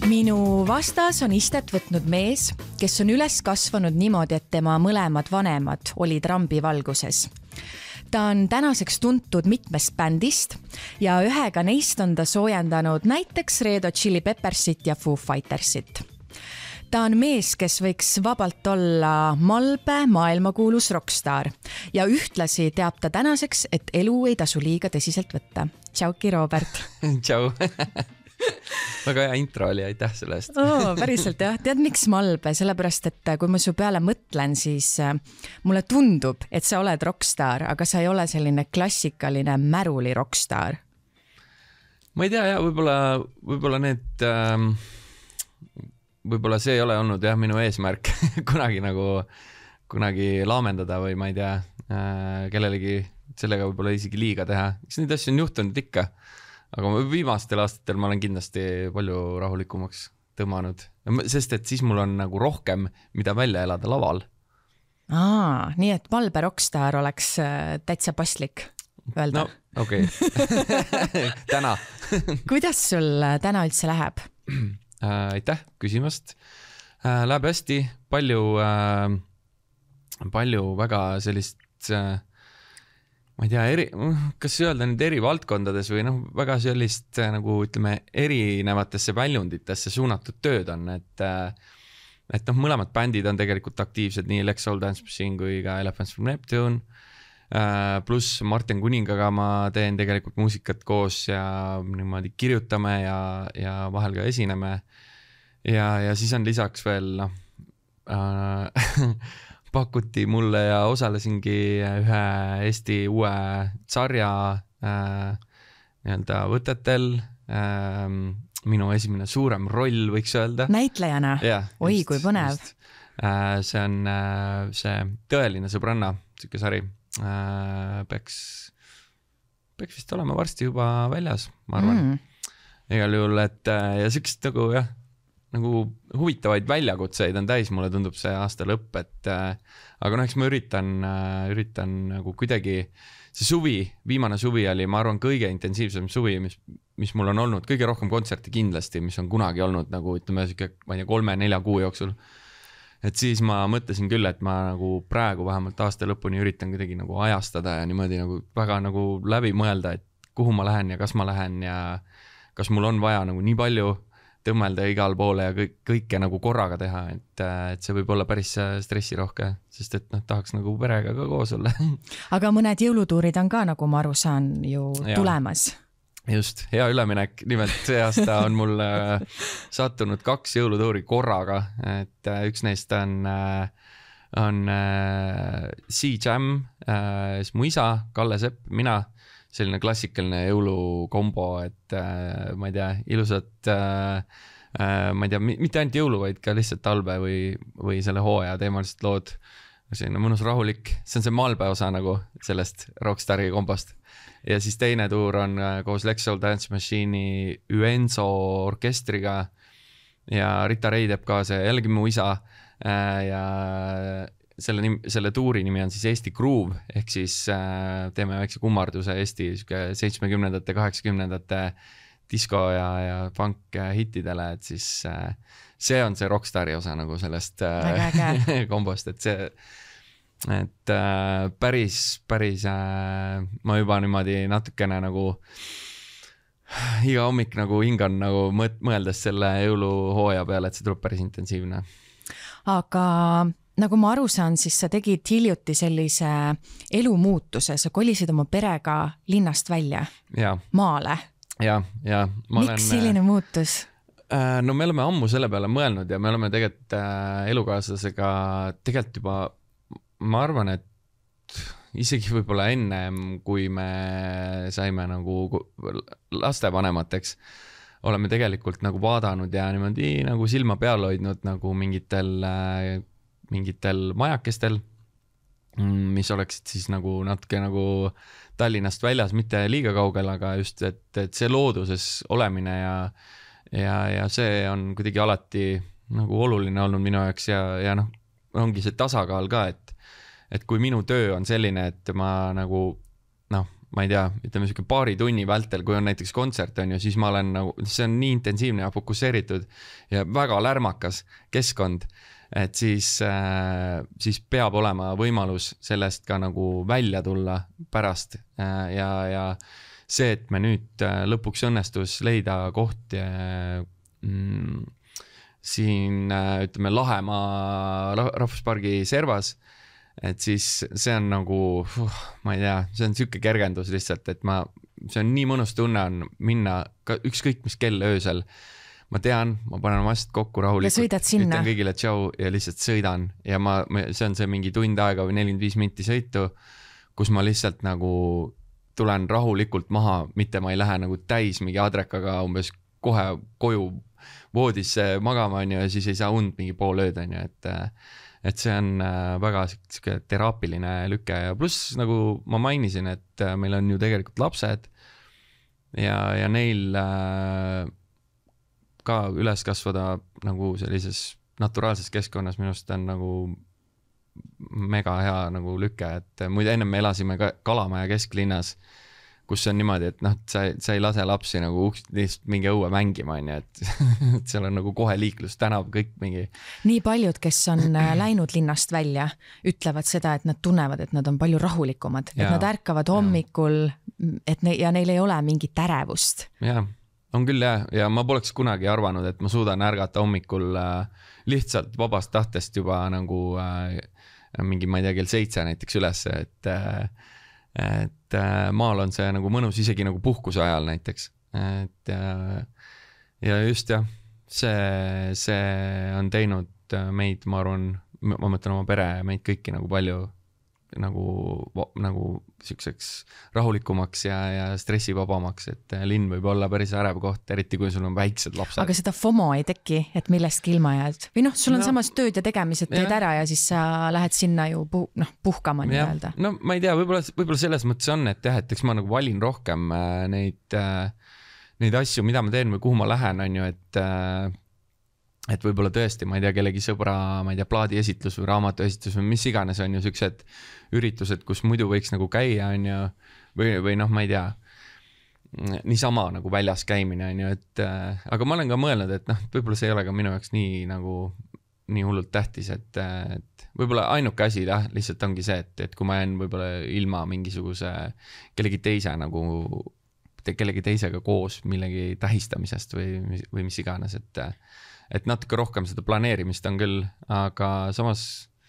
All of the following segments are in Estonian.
Minu vastas on istet võtnud mees, kes on üles kasvanud niimoodi, et tema mõlemad vanemad olid rambivalguses. Ta on tänaseks tuntud mitmest bändist ja ühega neist on ta soojendanud näiteks Red Hot Chili Peppersit ja Foo Fightersit. Ta on mees, kes võiks vabalt olla malbe maailmakuulus rockstar ja ühtlasi teab ta tänaseks, et elu ei tasu liiga tõsiselt võtta. Tšauki, Robert! Tšau! Väga hea intro oli, aitäh selle eest. Päriselt jah, tead miks malbe? Sellepärast, et kui ma su peale mõtlen, siis mulle tundub, et sa oled rockstar, aga sa ei ole selline klassikaline märuli rockstar. Ma ei tea, jah, võib-olla need... Võib-olla see ei ole olnud jah, minu eesmärk kunagi laamendada või ma ei tea, kellelegi sellega võib-olla isegi liiga teha. Eks neid asju on juhtunud ikka. Aga viimastel aastatel ma olen kindlasti palju rahulikumaks tõmmanud, sest et siis mul on nagu rohkem, mida välja elada laval. Nii et malbe rockstar oleks täitsa paslik öelda. No, okei. Täna. Kuidas sul täna üldse läheb? Aitäh küsimast. Läheb hästi, palju väga sellist... ma ei tea, kas öelda nüüd eri valdkondades või väga sellist nagu ütleme erinevatesse väljunditesse suunatud tööd on, et mõlemad bändid on tegelikult aktiivsed, nii Lex Soul Dance Machine kui ka Elephants from Neptune, pluss Martin Kuningaga ma teen tegelikult muusikat koos ja niimoodi kirjutame ja vahel ka esineme ja siis on lisaks veel pakuti mulle ja osalesingi ühe Eesti uue sarja võtetel. Minu esimene suurem roll, võiks öelda. Näitlejana? Oi, kui põnev. See on see Tõeline sõbranna, siuke sari. Peaks vist olema varsti juba väljas, ma arvan. Igal juhul, et ja siukest nagu huvitavaid väljakutseid on täis, mulle tundub see aasta lõpp, aga eks ma üritan nagu kuidagi, see suvi, viimane suvi oli, ma arvan, kõige intensiivsem suvi, mis mul on olnud, kõige rohkem kontserti kindlasti, mis on kunagi olnud nagu, ütleme, ma ei tea, 3-4 kuu jooksul. Et siis ma mõtlesin küll, et ma nagu praegu vähemalt aasta lõpuni üritan kuidagi nagu ajastada ja niimoodi nagu väga nagu läbi mõelda, et kuhu ma lähen ja kas ma lähen ja kas mul on vaja nagu nii palju tõmmelda igal poole ja kõike nagu korraga teha, et see võib olla päris stressirohke, sest et tahaks nagu perega ka koos olla. Aga mõned jõulutuurid on ka, nagu ma aru saan, ju tulemas. Just, hea üleminek. Nimelt see aasta on mul sattunud 2 jõulutuuri korraga, et üks neist on C-Jam, mu isa, Kalle Sepp, mina, selline klassikaline jõulukombo, et ma ei tea, ilusad, ma ei tea, mitte ainult jõulu, vaid ka lihtsalt talve või selle hooaja teemalised lood. Selline mõnus rahulik, see on see malbe osa nagu sellest rockstari kombost. Ja siis teine tuur on koos Lex Soul Dance Machine'i Uenzo orkestriga ja Rita Ray teeb ka see jällegi mu isa ja selle tuuri nimi on siis Eesti Groove, ehk siis teeme väikse kummarduse Eesti 70-ndate, 80-ndate disko ja funk hittidele, et siis see on see rockstari osa nagu sellest kombost, et päris ma juba niimoodi natukene nagu iga hommik nagu hingan nagu mõeldes selle jõuluhooaja peale, et see tuleb päris intensiivne. Aga nagu ma aru saan, siis sa tegid hiljuti sellise elumuutuse, sa kolisid oma perega linnast välja maale. Ja. Miks selline muutus? No me oleme ammu selle peale mõelnud ja me oleme tegelikult elukaaslasega tegelikult juba, ma arvan, et isegi võib-olla ennem, kui me saime nagu lastevanemateks, oleme tegelikult nagu vaadanud ja niimoodi nagu silma peal hoidnud nagu mingitel majakestel, mis oleksid siis nagu natuke nagu Tallinnast väljas, mitte liiga kaugel, aga just, et see looduses olemine ja see on kuidagi alati nagu oluline olnud minu jaoks ja ongi see tasakaal ka, et kui minu töö on selline, et ma nagu noh, ma ei tea, ütleme siuke paari tunni vältel, kui on näiteks kontsert on ju, siis ma olen nagu, see on nii intensiivne ja fokusseeritud ja väga lärmakas keskkond, et siis peab olema võimalus sellest ka nagu välja tulla pärast ja see, et me nüüd lõpuks õnnestus leida koht siin ütleme Lahemaa rahvuspargi servas, et siis see on nagu, ma ei tea, see on siuke kergendus lihtsalt, et see on nii mõnus tunne on minna ka ükskõik mis kell öösel. Ma tean, ma panen oma asjad kokku rahulikult, ütlen kõigile tšau ja lihtsalt sõidan ja see on see mingi tund aega või 45 minti sõitu, kus ma lihtsalt nagu tulen rahulikult maha, mitte ma ei lähe nagu täis mingi adrekaga umbes kohe koju voodisse magama on ju, ja siis ei saa und mingi pool ööd on ju, et see on väga siuke teraapiline lüke ja pluss nagu ma mainisin, et meil on ju tegelikult lapsed ja neil ka üles kasvada nagu sellises naturaalses keskkonnas minust on nagu mega hea nagu lüke, et muide ennem me elasime ka Kalamaja kesklinnas, kus on niimoodi, et noh, sa ei lase lapsi nagu lihtsalt mingi õue mängima, on ju, et seal on nagu kohe liiklus, tänav, kõik mingi. Nii paljud, kes on läinud linnast välja, ütlevad seda, et nad tunnevad, et nad on palju rahulikumad, et nad ärkavad hommikul, ja neil ei ole mingit ärevust. Jah, on küll ja ma poleks kunagi arvanud, et ma suudan ärgata hommikul lihtsalt vabast tahtest juba nagu mingi, ma ei tea, kell 7 näiteks üles, et maal on see nagu mõnus isegi nagu puhkuse ajal näiteks, et ja just jah, see on teinud meid, ma arvan, ma mõtlen oma pere, meid kõiki nagu palju nagu siukseks rahulikumaks ja stressivabamaks, et linn võib olla päris ärev koht, eriti kui sul on väiksed lapsed. Aga seda FOMO ei teki, et millestki ilma jääd? Või sul on samas tööd ja tegemised teed ära ja siis sa lähed sinna ju puhkama nii öelda. No ma ei tea, võib-olla selles mõttes on, et jah, et eks ma nagu valin rohkem neid asju, mida ma teen või kuhu ma lähen, on ju, et võib-olla tõesti, ma ei tea, kellegi sõbra, ma ei tea, plaadiesitlus või raamatuesitlus või mis iganes on ju siuksed üritused, kus muidu võiks nagu käia, on ju, või noh, ma ei tea, niisama nagu väljas käimine, on ju, et aga ma olen ka mõelnud, et noh, võib-olla see ei ole ka minu jaoks nii hullult tähtis, et võib-olla ainuke asi lihtsalt ongi see, et kui ma jään võib-olla ilma mingisuguse kellegi teisega koos millegi tähistamisest või mis iganes, et natuke rohkem seda planeerimist on küll, aga samas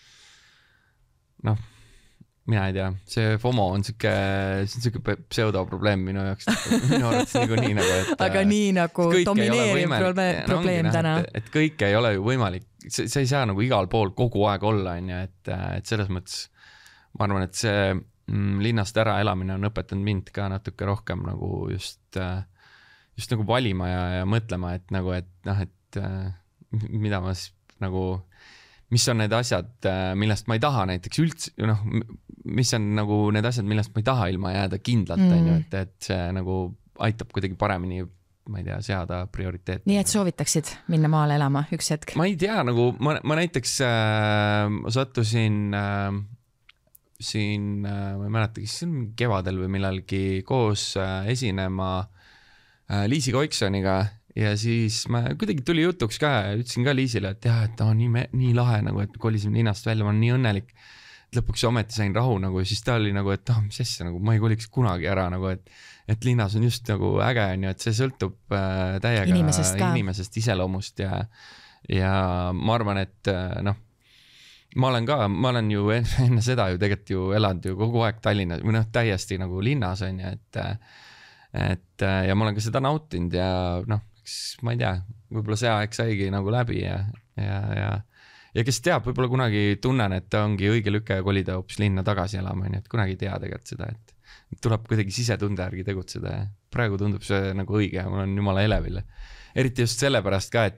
noh, mina ei tea, see FOMO on siuke pseudoprobleem minu jaoks, minu arvates nii nagu, et aga nii nagu domineeriv probleem täna. Et kõik ei ole ju võimalik, see ei saa nagu igal pool kogu aeg olla, on ju, et selles mõttes ma arvan, et see linnast ära elamine on õpetanud mind ka natuke rohkem nagu just nagu valima ja mõtlema, et nagu, et noh, et mida ma siis nagu, mis on need asjad, millest ma ei taha näiteks üldse, noh, mis on nagu need asjad, millest ma ei taha ilma jääda kindlalt, on ju, et see nagu aitab kuidagi paremini, ma ei tea, seada prioriteet. Nii et soovitaksid minna maale elama üks hetk? Ma ei tea, nagu ma näiteks sattusin siin, ma ei mäleta, kes kevadel või millalgi koos esinema Liisi Koiksoniga ja siis ma kuidagi tuli jutuks ka ja ütlesin ka Liisile, et jah, et nii lahe nagu, et kolisime linnast välja, ma olen nii õnnelik, et lõpuks ometi sain rahu nagu, siis ta oli nagu, et mis asja, nagu ma ei koliks kunagi ära nagu, et linnas on just nagu äge on ju, et see sõltub täiega inimesest iseloomust ja ma arvan, et noh, ma olen ju enne seda ju tegelikult ju elanud ju kogu aeg Tallinnas või noh, täiesti nagu linnas on ju, et ja ma olen ka seda nautinud ja noh, ma ei tea, võib-olla see aeg saigi nagu läbi ja kes teab, võib-olla kunagi tunnen, et ongi õige lüke kolida hoopis linna tagasi elama, et kunagi ei tea tegelikult seda, et tuleb kuidagi sisetunde järgi tegutseda ja praegu tundub see nagu õige, mul on jumala elevil. Eriti just sellepärast ka,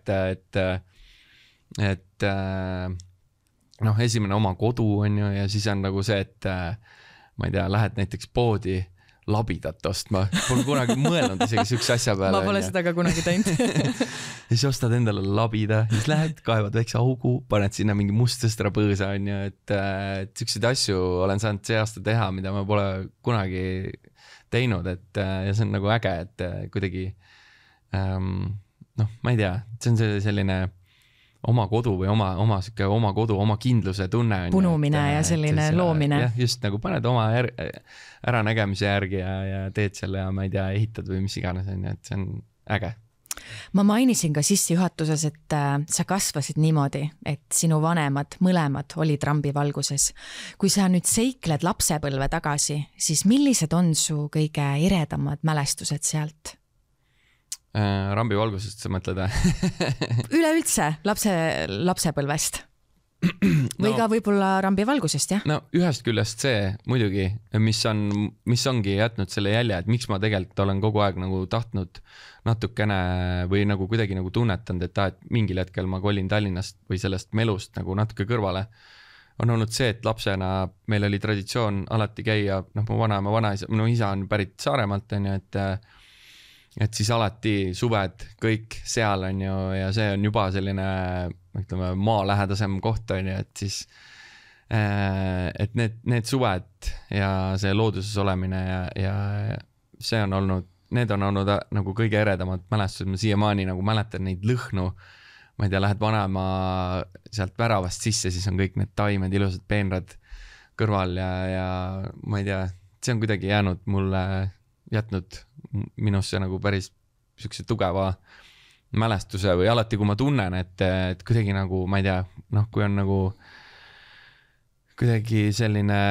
et noh, esimene oma kodu on ju ja siis on nagu see, et ma ei tea, lähed näiteks poodi, labidat ostma, pole kunagi mõelnud isegi siukse asja peale. Ma pole seda ka kunagi teinud. Ja siis ostad endale labida, siis lähed, kaevad väikse augu, paned sinna mingi mustsõstra põõsa, on ju, et siukseid asju olen saanud see aasta teha, mida ma pole kunagi teinud, et ja see on nagu äge, et kuidagi noh, ma ei tea, see on selline oma kodu või oma kodu, oma kindluse tunne. Punumine ja selline loomine. Jah, just nagu paned oma äranägemise järgi ja teed selle ja ma ei tea, ehitad või mis iganes, et see on äge. Ma mainisin ka sissejuhatuses, et sa kasvasid niimoodi, et sinu vanemad mõlemad olid rambivalguses. Kui sa nüüd seikled lapsepõlve tagasi, siis millised on su kõige eredamad mälestused sealt? Rambivalgusest sa mõtled? Üleüldse lapsepõlvest või ka võib-olla rambivalgusest, jah? No ühest küljest see muidugi, mis ongi jätnud selle jälje, et miks ma tegelikult olen kogu aeg nagu tahtnud natukene või nagu kuidagi nagu tunnetanud, et mingil hetkel ma kolin Tallinnast või sellest melust nagu natuke kõrvale. On olnud see, et lapsena meil oli traditsioon alati käia, noh, mu vanaisa, minu isa on pärit Saaremaalt, on ju, et siis alati suved kõik seal on ju ja see on juba selline, ütleme, maalähedasem koht on ju, et siis et need suved ja see looduses olemine ja see on olnud, need on olnud nagu kõige eredamad mälestused, ma siiamaani nagu mäletan neid lõhnu, ma ei tea, lähed vanema sealt väravast sisse, siis on kõik need taimed, ilusad peenrad kõrval ja ma ei tea, see on kuidagi jätnud minusse nagu päris siukse tugeva mälestuse või alati, kui ma tunnen, et kuidagi nagu, ma ei tea, noh, kui on nagu kuidagi selline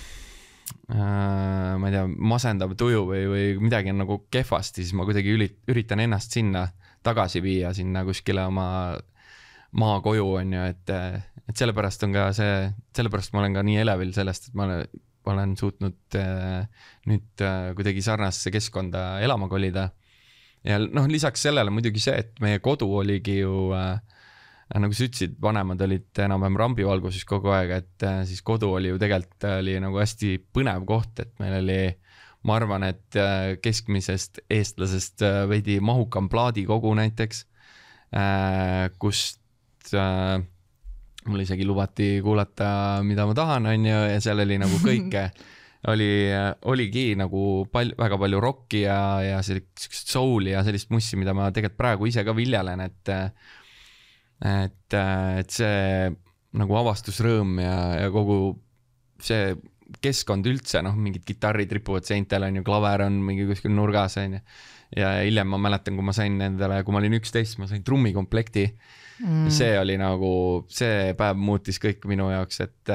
ma ei tea, masendav tuju või midagi on nagu kehvasti, siis ma kuidagi üritan ennast sinna tagasi viia sinna kuskile oma maakoju on ju, et sellepärast on ka sellepärast ma olen ka nii elevil sellest, et ma olen suutnud nüüd kuidagi sarnasesse keskkonda elama kolida. Ja noh, lisaks sellele muidugi see, et meie kodu oligi ju, nagu sa ütlesid, vanemad olid enam-vähem rambivalguses kogu aeg, et siis kodu oli ju tegelikult oli nagu hästi põnev koht, et meil oli, ma arvan, et keskmisest eestlasest veidi mahukam plaadikogu näiteks, kust mul isegi lubati kuulata, mida ma tahan, on ju, ja seal oli nagu kõike. Oligi nagu väga palju rocki ja sellist souli ja sellist mussi, mida ma tegelikult praegu ise ka viljelen, et see nagu avastusrõõm ja kogu see keskkond üldse, noh, mingid kitarrid ripuvad seintel, on ju, klaver on mingi kuskil nurgas, on ju. Ja hiljem ma mäletan, kui ma sain endale, kui ma olin 11, ma sain trummikomplekti. See oli nagu, see päev muutis kõik minu jaoks, et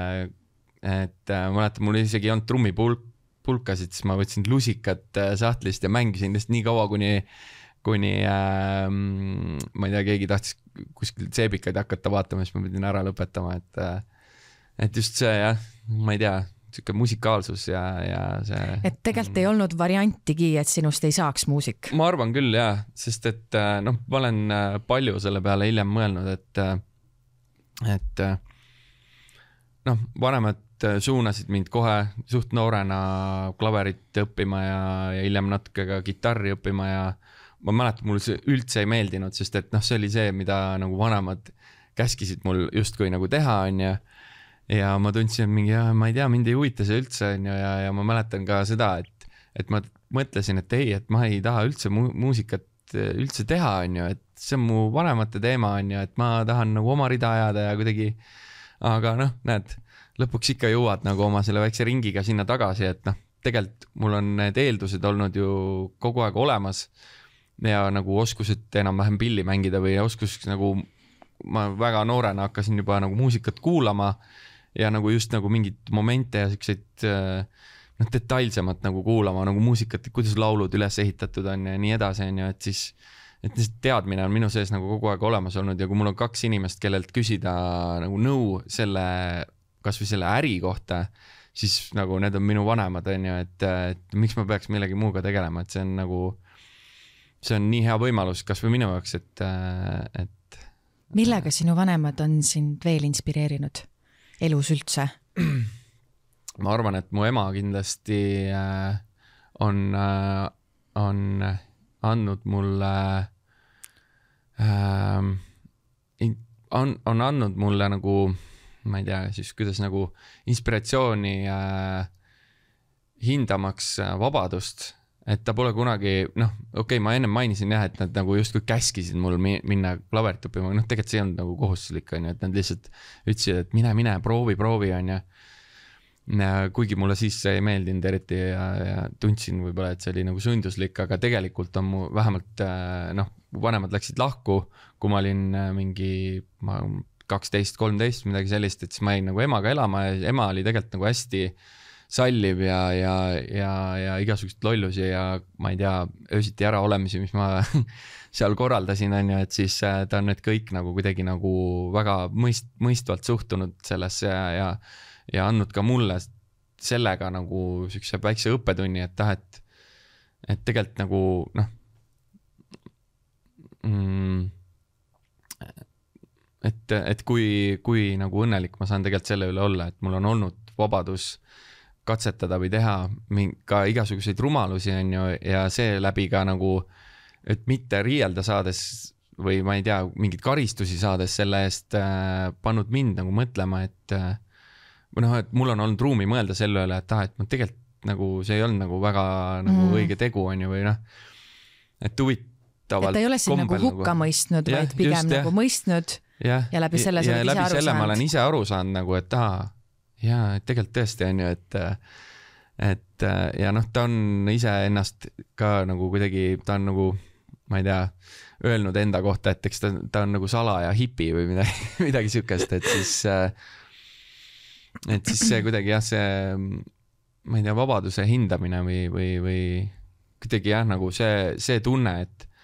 mäletan, mul isegi ei olnud trummipulkasid, siis ma võtsin lusikat sahtlist ja mängisin lihtsalt nii kaua, kuni ma ei tea, keegi tahtis kuskil seebikaid hakata vaatama, siis ma pidin ära lõpetama, et just see, jah, ma ei tea, siuke musikaalsus ja see. Et tegelikult ei olnud variantigi, et sinust ei saaks muusik. Ma arvan küll, jah, sest et noh, ma olen palju selle peale hiljem mõelnud, et noh, vanemad suunasid mind kohe suht noorena klaverit õppima ja hiljem natuke ka kitarri õppima ja ma mäletan, mul see üldse ei meeldinud, sest et noh, see oli see, mida nagu vanemad käskisid mul justkui nagu teha, on ju. Ja ma tundsin mingi, ma ei tea, mind ei huvita see üldse, on ju, ja ma mäletan ka seda, et ma mõtlesin, et ei, et ma ei taha üldse muusikat üldse teha, on ju, et see on mu vanemate teema, on ju, et ma tahan nagu oma rida ajada ja kuidagi, aga noh, näed, lõpuks ikka jõuad nagu oma selle väikse ringiga sinna tagasi, et noh, tegelikult mul on need eeldused olnud ju kogu aeg olemas ja nagu oskused enam-vähem pilli mängida või oskus nagu, ma väga noorena hakkasin juba nagu muusikat kuulama ja nagu just nagu mingid momente ja selliseid noh, detailsemat nagu kuulama nagu muusikat, kuidas laulud üles ehitatud on ja nii edasi, on ju, et siis et teadmine on minu sees nagu kogu aeg olemas olnud ja kui mul on 2 inimest, kellelt küsida nagu nõu selle, kas või selle äri kohta, siis nagu need on minu vanemad, on ju, et miks ma peaks millegi muuga tegelema, et see on nagu, see on nii hea võimalus, kas või minu jaoks, et millega sinu vanemad on sind veel inspireerinud elus üldse? Ma arvan, et mu ema kindlasti on andnud mulle on andnud mulle nagu, ma ei tea siis, kuidas nagu inspiratsiooni hindamaks vabadust, et ta pole kunagi, ma ennem mainisin jah, et nad nagu justkui käskisid mul minna klaverit õppima, tegelikult see ei olnud nagu kohustuslik, on ju, et nad lihtsalt ütlesid, et mine, proovi, on ju. Kuigi mulle siis see ei meeldinud eriti ja tundsin võib-olla, et see oli nagu sunduslik, aga tegelikult on mu vähemalt, vanemad läksid lahku, kui ma olin mingi 12-13, midagi sellist, et siis ma jäin nagu emaga elama ja ema oli tegelikult nagu hästi salliv ja igasugust lollusi ja ma ei tea, öösiti ära olemisi, mis ma seal korraldasin, on ju, et siis ta on need kõik nagu kuidagi nagu väga mõistvalt suhtunud sellesse ja andnud ka mulle sellega nagu sükse väikse õppetunni, et et tegelikult nagu et kui nagu õnnelik ma saan tegelikult selle üle olla, et mul on olnud vabadus katsetada või teha ka igasuguseid rumalusi, on ju, ja see läbi ka nagu, et mitte riielda saades või ma ei tea, mingeid karistusi saades selle eest pannud mind nagu mõtlema, et mul on olnud ruumi mõelda selle üle, et et ma tegelikult nagu see ei olnud nagu väga nagu õige tegu, on ju, või et huvitavalt et ta ei ole siin nagu hukka mõistnud, vaid pigem nagu mõistnud ja läbi selle sa oled ise aru saanud. Ma olen ise aru saanud nagu, et et tegelikult tõesti on ju, et ja ta on ise ennast ka nagu kuidagi, ta on nagu, ma ei tea, öelnud enda kohta, et eks ta on nagu salaja hipi või midagi sükest, et siis see kuidagi see, ma ei tea, vabaduse hindamine või kuidagi nagu see tunne,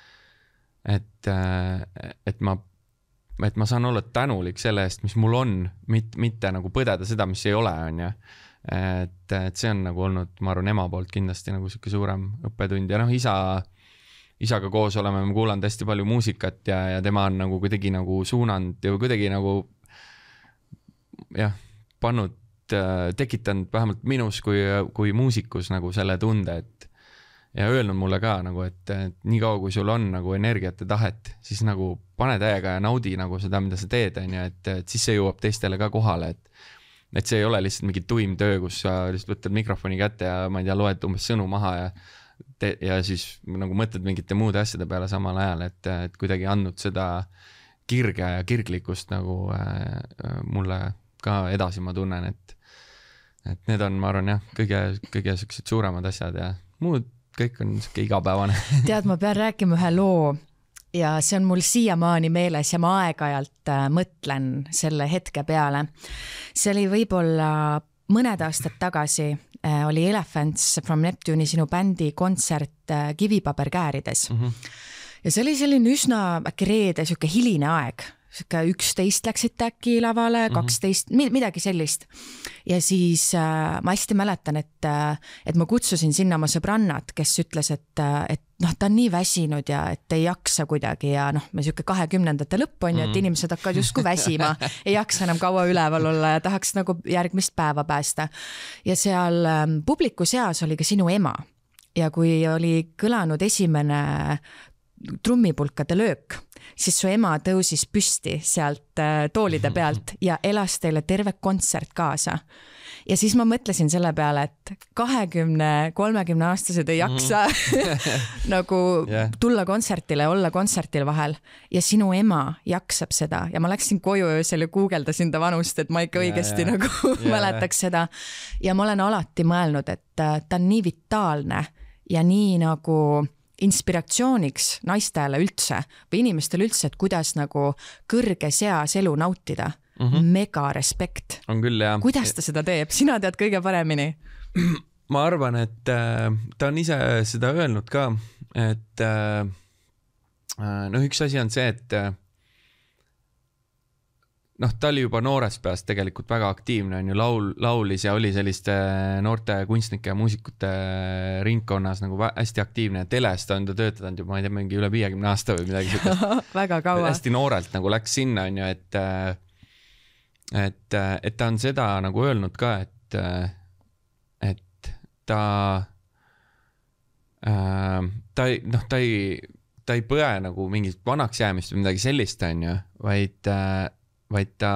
et ma saan olla tänulik selle eest, mis mul on, mitte nagu põdeda seda, mis ei ole, on ju. Et see on nagu olnud, ma arvan, ema poolt kindlasti nagu siuke suurem õppetund ja isaga koos oleme kuulanud hästi palju muusikat ja tema on nagu kuidagi nagu suunanud ja kuidagi nagu pannud, tekitanud vähemalt minus kui muusikus nagu selle tunde, ja öelnud mulle ka nagu, et nii kaua, kui sul on nagu energiat ja tahet, siis nagu pane täiega ja naudi nagu seda, mida sa teed, on ju, et siis see jõuab teistele ka kohale, et see ei ole lihtsalt mingi tuim töö, kus sa lihtsalt võtad mikrofoni kätte ja ma ei tea, loed umbes sõnu maha ja siis nagu mõtled mingite muude asjade peale samal ajal, et kuidagi andnud seda kirge ja kirglikkust nagu mulle ka edasi, ma tunnen, et need on, ma arvan, kõige sellised suuremad asjad ja muud kõik on siuke igapäevane. Tead, ma pean rääkima ühe loo ja see on mul siiamaani meeles ja ma aeg-ajalt mõtlen selle hetke peale. See oli võib-olla mõned aastad tagasi, oli Elephants from Neptune'i sinu bändi kontsert Kivipaberkäärides. Ja see oli selline üsna äkki reede, siuke hiline aeg. 11 läksite äkki lavale, 12, midagi sellist. Ja siis ma hästi mäletan, et ma kutsusin sinna oma sõbrannad, kes ütles, et ta on nii väsinud ja et ei jaksa kuidagi ja me siuke 20ndate lõpp on ju, et inimesed hakkavad justkui väsima, ei jaksa enam kaua üleval olla ja tahaks nagu järgmist päeva päästa. Ja seal publiku seas oli ka sinu ema ja kui oli kõlanud esimene trummipulkade löök, siis su ema tõusis püsti sealt toolide pealt ja elas teile terve kontsert kaasa. Ja siis ma mõtlesin selle peale, et 20-30 aastased ei jaksa nagu tulla kontsertile, olla kontsertil vahel ja sinu ema jaksab seda ja ma läksin koju öösel ja guugeldasin ta vanust, et ma ikka õigesti nagu mäletaks seda ja ma olen alati mõelnud, et ta on nii vitaalne ja nii nagu inspiratsiooniks naistele üldse või inimestele üldse, et kuidas nagu kõrges eas elu nautida. Mega respekt. On küll, jah. Kuidas ta seda teeb? Sina tead kõige paremini. Ma arvan, et ta on ise seda öelnud ka, et üks asi on see, et ta oli juba noorest peast tegelikult väga aktiivne, on ju, laulis ja oli selliste noorte kunstnike ja muusikute ringkonnas nagu hästi aktiivne ja teles ta on ta töötanud juba, ma ei tea, mingi üle 50 aasta või midagi väga kaua. Hästi noorelt nagu läks sinna, on ju, et ta on seda nagu öelnud ka, et ta ta ei põe nagu mingit vanaks jäämist või midagi sellist, on ju, vaid ta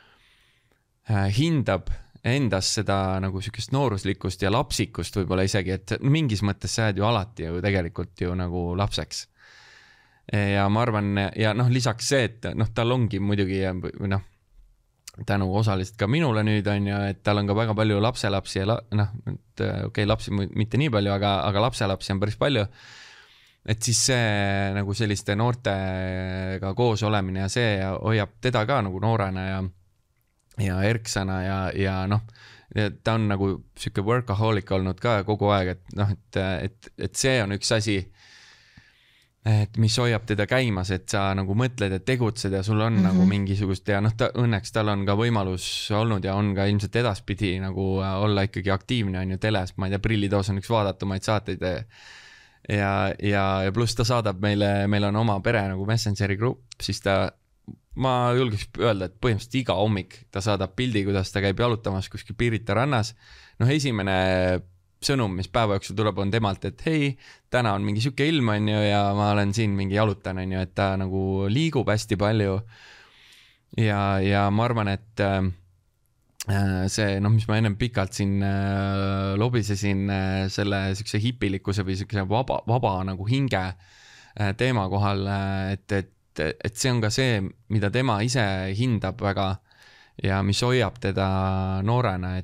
hindab endas seda nagu sükest nooruslikkust ja lapsikust võib-olla isegi, et mingis mõttes sa jääd ju alati ju tegelikult ju nagu lapseks. Ja ma arvan, ja lisaks see, et tal ongi muidugi tänu osaliselt ka minule nüüd on ju, et tal on ka väga palju lapselapsi ja okei, lapsi mitte nii palju, aga lapselapsi on päris palju. Et siis see nagu selliste noortega koos olemine ja see hoiab teda ka nagu noorena ja erksana ja ta on nagu siuke workaholic olnud ka kogu aeg, et see on üks asi, et mis hoiab teda käimas, et sa nagu mõtled, et tegutsed ja sul on nagu mingisugust ja õnneks tal on ka võimalus olnud ja on ka ilmselt edaspidi nagu olla ikkagi aktiivne on ju teles, ma ei tea, Prillitoos on üks vaadatumaid saateid ja pluss ta saadab meil on oma pere nagu Messengeri grupp, siis ma julgeks öelda, et põhimõtteliselt iga hommik ta saadab pildi, kuidas ta käib jalutamas kuskil Pirita rannas. Esimene sõnum, mis päeva jooksul tuleb, on temalt, et hei, täna on mingi siuke ilm on ju ja ma olen siin mingi jalutan on ju, et ta nagu liigub hästi palju ja ma arvan, et see, mis ma ennem pikalt siin lobisesin selle siukse hipilikkuse või siukse vaba nagu hinge teema kohal, et see on ka see, mida tema ise hindab väga ja mis hoiab teda noorena,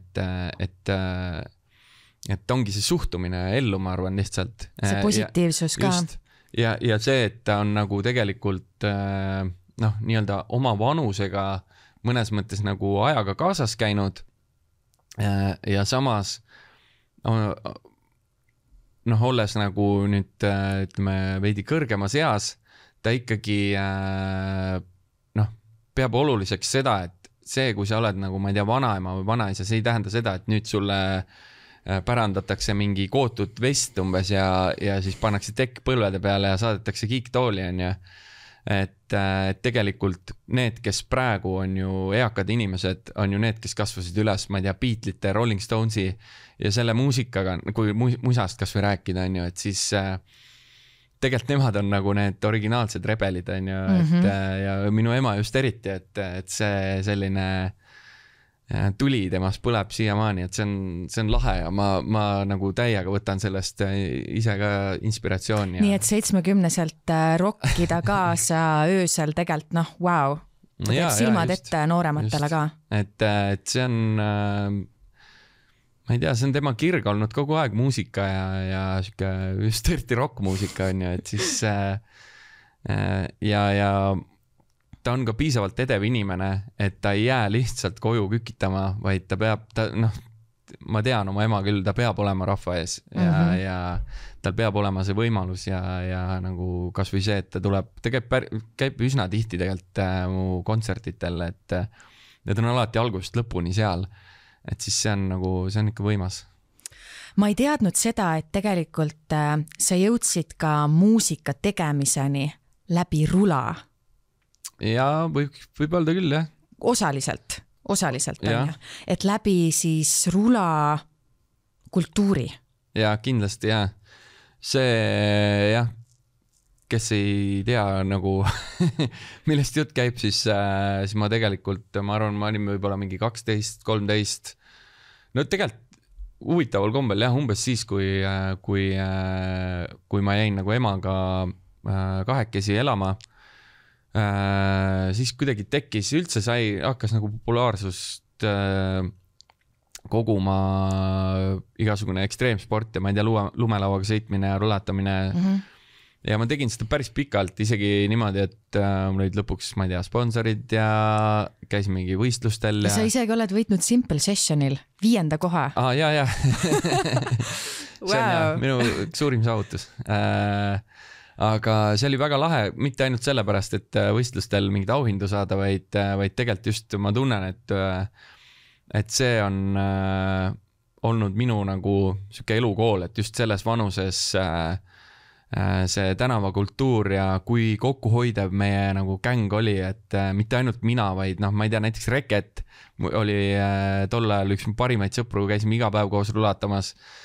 et ongi see suhtumine ellu, ma arvan lihtsalt. See positiivsus ka. Ja see, et ta on nagu tegelikult nii-öelda oma vanusega mõnes mõttes nagu ajaga kaasas käinud ja samas olles nagu nüüd ütleme veidi kõrgemas eas, ta ikkagi peab oluliseks seda, et see, kui sa oled nagu, ma ei tea, vanaema või vanaisa, see ei tähenda seda, et nüüd sulle pärandatakse mingi kootud vest umbes ja siis pannakse tekk põlvede peale ja saadetakse kiiktooli on ju. Et tegelikult need, kes praegu on ju eakad inimesed, on ju need, kes kasvasid üles, ma ei tea, Beatlesite, Rolling Stonesi ja selle muusikaga, kui musast kas või rääkida on ju, et siis tegelikult nemad on nagu need originaalsed rebelid on ju, ja minu ema just eriti, et see selline tuli temas põleb siiamaani, et see on lahe ja ma nagu täiega võtan sellest ise ka inspiratsiooni. Nii et 70-selt rokkida kaasa öösel tegelikult, wow. Teeb silmad ette noorematele ka. Et see on, ma ei tea, see on tema kirg olnud kogu aeg muusika ja siuke just eriti rockmuusika on ju, et siis ja ta on ka piisavalt edev inimene, et ta ei jää lihtsalt koju kükitama, vaid ta peab, ma tean oma ema küll, ta peab olema rahva ees ja tal peab olema see võimalus ja nagu kas või see, et ta käib üsna tihti tegelikult mu kontsertitel, et need on alati algusest lõpuni seal, et siis see on ikka võimas. Ma ei teadnud seda, et tegelikult sa jõudsid ka muusika tegemiseni läbi rula. Ja võib öelda küll, jah. Osaliselt on ju. Et läbi siis rula kultuuri. Ja kindlasti, jah. See, jah, kes ei tea nagu millest jutt käib, siis ma tegelikult, ma arvan, ma olin võib-olla mingi 12, 13. No tegelikult huvitaval kombel, jah, umbes siis, kui ma jäin nagu emaga kahekesi elama, siis kuidagi tekkis, üldse hakkas nagu populaarsust koguma igasugune ekstreemsport ja ma ei tea, lumelauaga sõitmine ja rulatamine. Ja ma tegin seda päris pikalt, isegi niimoodi, et mul olid lõpuks, ma ei tea, sponsorid ja käisin mingi võistlustel. Ja sa isegi oled võitnud Simple Sessionil 5. koha. Ja. See on minu suurim saavutus. Aga see oli väga lahe, mitte ainult sellepärast, et võistlustel mingit auhindu saada, vaid tegelikult just ma tunnen, et see on olnud minu nagu siuke elukool, et just selles vanuses see tänavakultuur ja kui kokkuhoidev meie nagu gäng oli, et mitte ainult mina, vaid ma ei tea, näiteks Reket oli tol ajal üks parimaid sõpru, käisime iga päev koos rulatamas.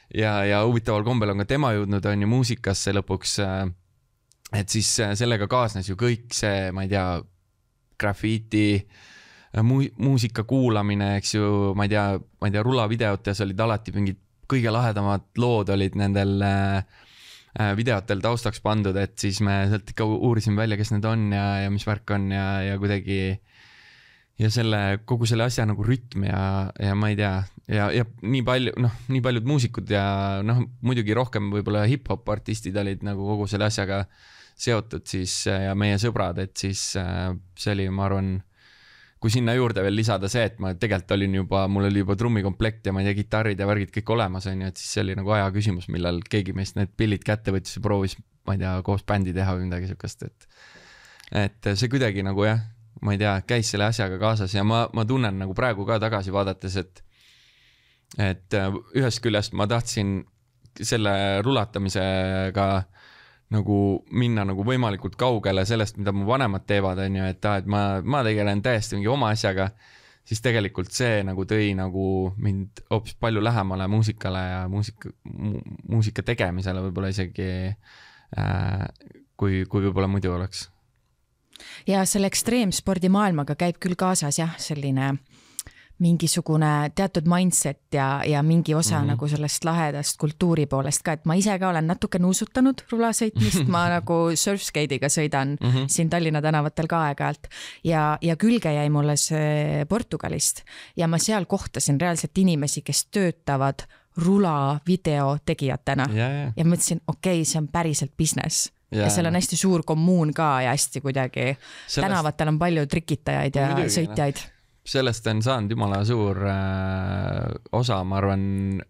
ja huvitaval kombel on ka tema jõudnud on ju muusikasse lõpuks, et siis sellega kaasnes ju kõik see, ma ei tea, graffiti, muusika kuulamine, eks ju, ma ei tea, rulavideotes olid alati mingid kõige lahedamad lood olid nendel videotel taustaks pandud, et siis me sealt ikka uurisime välja, kes need on ja mis värk on ja kuidagi ja kogu selle asja nagu rütm ja ma ei tea ja nii paljud muusikud ja muidugi rohkem võib-olla hip-hop artistid olid nagu kogu selle asjaga seotud siis ja meie sõbrad, et siis see oli, ma arvan, kui sinna juurde veel lisada see, et ma tegelikult mul oli juba trummikomplekt ja ma ei tea, kitarrid ja värgid kõik olemas on ju, et siis see oli nagu aja küsimus, millal keegi meist need pillid kätte võttis ja proovis, ma ei tea, koos bändi teha või midagi sukast, et see kuidagi nagu jah, ma ei tea, käis selle asjaga kaasas ja ma tunnen nagu praegu ka tagasi vaadates, et ühest küljest ma tahtsin selle rulatamisega nagu minna nagu võimalikult kaugele sellest, mida mu vanemad teevad, on ju, et ma tegelen täiesti mingi oma asjaga, siis tegelikult see nagu tõi nagu mind hoopis palju lähemale muusikale ja muusika tegemisele võib-olla isegi kui võib-olla muidu oleks. Ja selle ekstreemspordi maailmaga käib küll kaasas jah, selline mingisugune teatud mindset ja mingi osa nagu sellest lahedast kultuuri poolest ka, et ma ise ka olen natuke nuusutanud rulasõitmist, ma nagu surfskate'iga sõidan siin Tallinna tänavatel ka aeg-ajalt ja külge jäi mulle see Portugalist ja ma seal kohtasin reaalselt inimesi, kes töötavad rula video tegijatena ja mõtlesin, okei, see on päriselt business. Ja seal on hästi suur kommuun ka ja hästi kuidagi tänavatel on palju trikitajaid ja sõitjaid. Sellest on saanud jumala suur osa, ma arvan,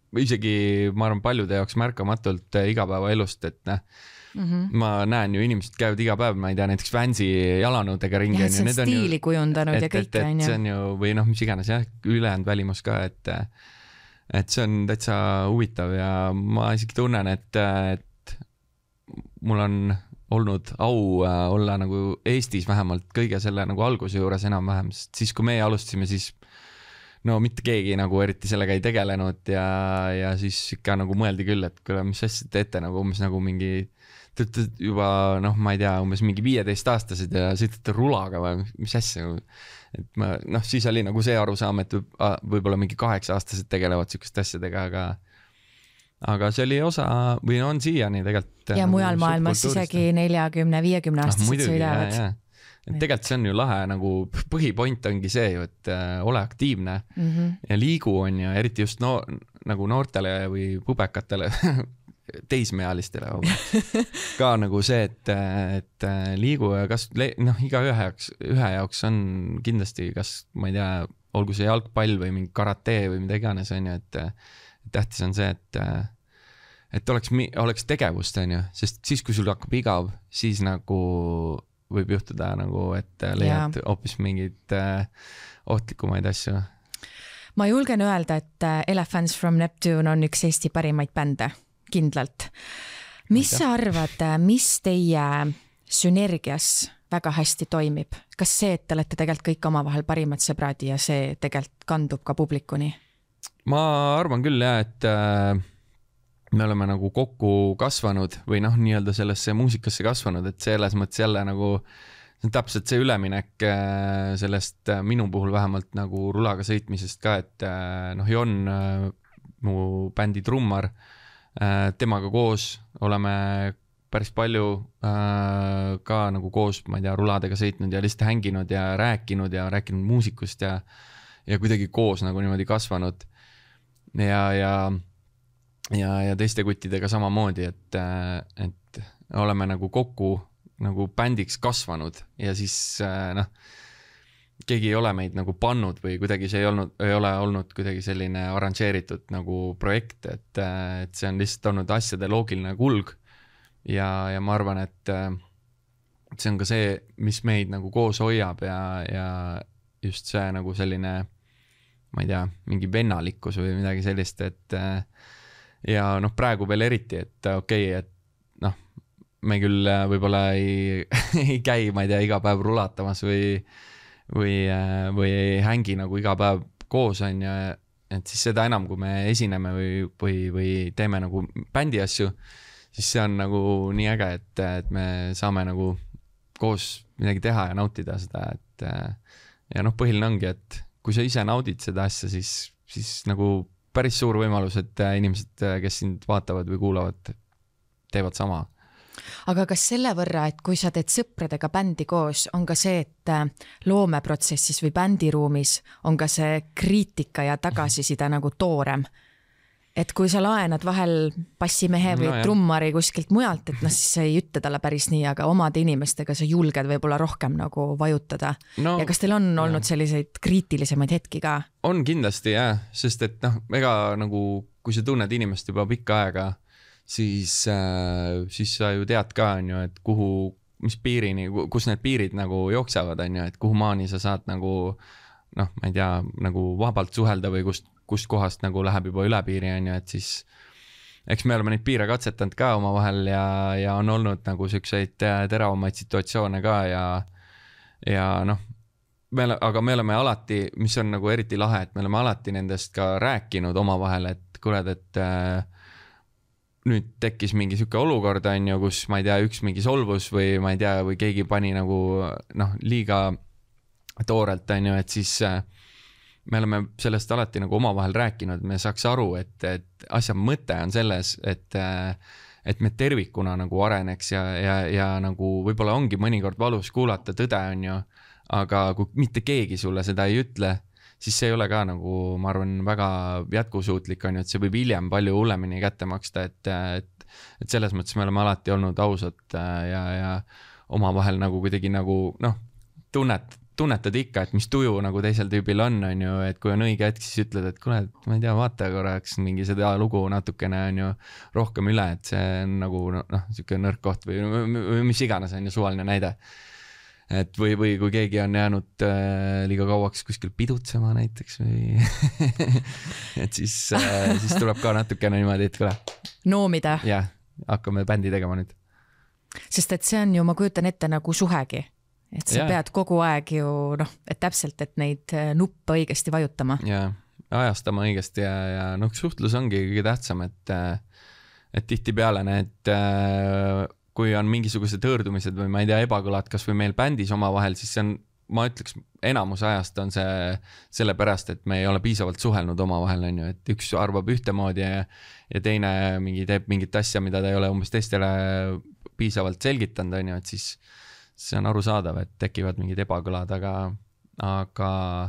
paljude jaoks märkamatult igapäevaelust, et ma näen ju inimesed käivad iga päev, ma ei tea, näiteks Vansi jalanõudega ringi. Ja, see on stiili kujundanud ja kõik on ju. See on ju, või mis iganes jah, ülejäänud välimus ka, et see on täitsa huvitav ja ma isegi tunnen, et mul on olnud au olla nagu Eestis vähemalt kõige selle nagu alguse juures enam-vähem, sest siis kui meie alustasime, siis mitte keegi nagu eriti sellega ei tegelenud ja siis ikka nagu mõeldi küll, et kuule, mis asja teete nagu umbes nagu mingi juba ma ei tea, umbes mingi 15-aastased ja sõitate rulaga või mis asja, et siis oli nagu see arusaam, et võib-olla mingi 8-aastased tegelevad sükest asjadega, aga see oli osa või on siiani tegelikult. Ja mujal maailmas isegi 40-50 aastased sõidavad. Tegelikult see on ju lahe, nagu põhipoint ongi see ju, et ole aktiivne ja liigu on ja eriti just nagu noortele või pubekatele, teismealistele ka nagu see, et liigu ja kas iga ühe jaoks on kindlasti, kas ma ei tea, olgu see jalgpall või mingi karate või mida iganes on ju, et tähtis on see, et oleks tegevust, on ju, sest siis, kui sul hakkab igav, siis nagu võib juhtuda nagu, et leiad hoopis mingid ohtlikumaid asju. Ma julgen öelda, et Elephants from Neptune on üks Eesti parimaid bände, kindlalt. Mis sa arvad, mis teie sünergias väga hästi toimib? Kas see, et te olete tegelikult kõik omavahel parimad sõbrad ja see tegelikult kandub ka publikuni? Ma arvan küll jah, et me oleme nagu kokku kasvanud või nii-öelda sellesse muusikasse kasvanud, et selles mõttes jälle nagu täpselt see üleminek sellest minu puhul vähemalt nagu rulaga sõitmisest ka, et Jon, mu bändi trummar, temaga koos oleme päris palju ka nagu koos, ma ei tea, ruladega sõitnud ja lihtsalt hänginud ja rääkinud muusikust ja kuidagi koos nagu niimoodi kasvanud ja teiste kuttidega samamoodi, et oleme nagu kokku nagu bändiks kasvanud ja siis keegi ei ole meid nagu pannud või kuidagi see ei ole olnud kuidagi selline arranžeeritud nagu projekt, et see on lihtsalt olnud asjade loogiline kulg ja ma arvan, et see on ka see, mis meid nagu koos hoiab ja just see nagu selline, ma ei tea, mingi vennalikkus või midagi sellist, et ja praegu veel eriti, et okei, et me küll võib-olla ei käi, ma ei tea, iga päev rulatamas või ei hängi nagu iga päev koos on et siis seda enam, kui me esineme või teeme nagu bändi asju, siis see on nagu nii äge, et me saame nagu koos midagi teha ja nautida seda, et ja noh, põhiline ongi, et kui sa ise naudid seda asja, siis nagu päris suur võimalus, et inimesed, kes sind vaatavad või kuulavad, teevad sama. Aga kas selle võrra, et kui sa teed sõpradega bändi koos, on ka see, et loomeprotsessis või bändiruumis on ka see kriitika ja tagasisida nagu toorem? Et kui sa laenad vahel bassimehe või trummari kuskilt mujalt, et siis sa ei ütle talle päris nii, aga omade inimestega sa julged võib-olla rohkem nagu vajutada. Ja kas teil on olnud selliseid kriitilisemaid hetki ka? On kindlasti jah, sest et ega nagu, kui sa tunned inimest juba pikka aega, siis sa ju tead ka, on ju, et mis piirini, kus need piirid nagu jooksevad, on ju, et kuhu maani sa saad nagu, ma ei tea, nagu vabalt suhelda või kust kohast nagu läheb juba üle piiri, on ju, et siis eks me oleme neid piire katsetanud ka oma vahel ja on olnud nagu selliseid teravamaid situatsioone ka ja noh, aga me oleme alati, mis on nagu eriti lahe, et me oleme alati nendest ka rääkinud oma vahel, et kuuled, et nüüd tekkis mingi siuke olukord, on ju, kus ma ei tea, üks mingi solvus või ma ei tea, või keegi pani nagu liiga toorelt, on ju, et siis me oleme sellest alati nagu omavahel rääkinud, me saaks aru, et asja mõte on selles, et me tervikuna nagu areneks ja nagu võib-olla ongi mõnikord valus kuulata tõde, on ju, aga kui mitte keegi sulle seda ei ütle, siis see ei ole ka nagu, ma arvan, väga jätkusuutlik, on ju, et see võib hiljem palju hullemini kätte maksta, et selles mõttes me oleme alati olnud ausad ja omavahel nagu kuidagi nagu, tunnetad ikka, et mis tuju nagu teisel tüübil on ju, et kui on õige hetk, siis ütled, et kuule, ma ei tea, vaata korraks mingi seda lugu natukene on ju rohkem üle, et see on nagu siuke nõrk koht või mis iganes on ju suvaline näide. Et või kui keegi on jäänud liiga kauaks kuskil pidutsema näiteks või et siis tuleb ka natukene niimoodi, et kuule. Noomida. Jah, hakkame bändi tegema nüüd. Sest et see on ju, ma kujutan ette nagu suhegi. Et sa pead kogu aeg ju, et täpselt, et neid nuppe õigesti vajutama. Ja ajastama õigesti ja suhtlus ongi kõige tähtsam, et tihti peale need, kui on mingisugused hõõrdumised või ma ei tea, ebakõlad, kas või meil bändis oma vahel, siis see on, ma ütleks, enamus ajast on see selle pärast, et me ei ole piisavalt suhelnud oma vahel, on ju, et üks arvab ühtemoodi ja teine teeb mingit asja, mida ta ei ole umbes teistele piisavalt selgitanud, on ju, et siis see on arusaadav, et tekivad mingid ebakõlad, aga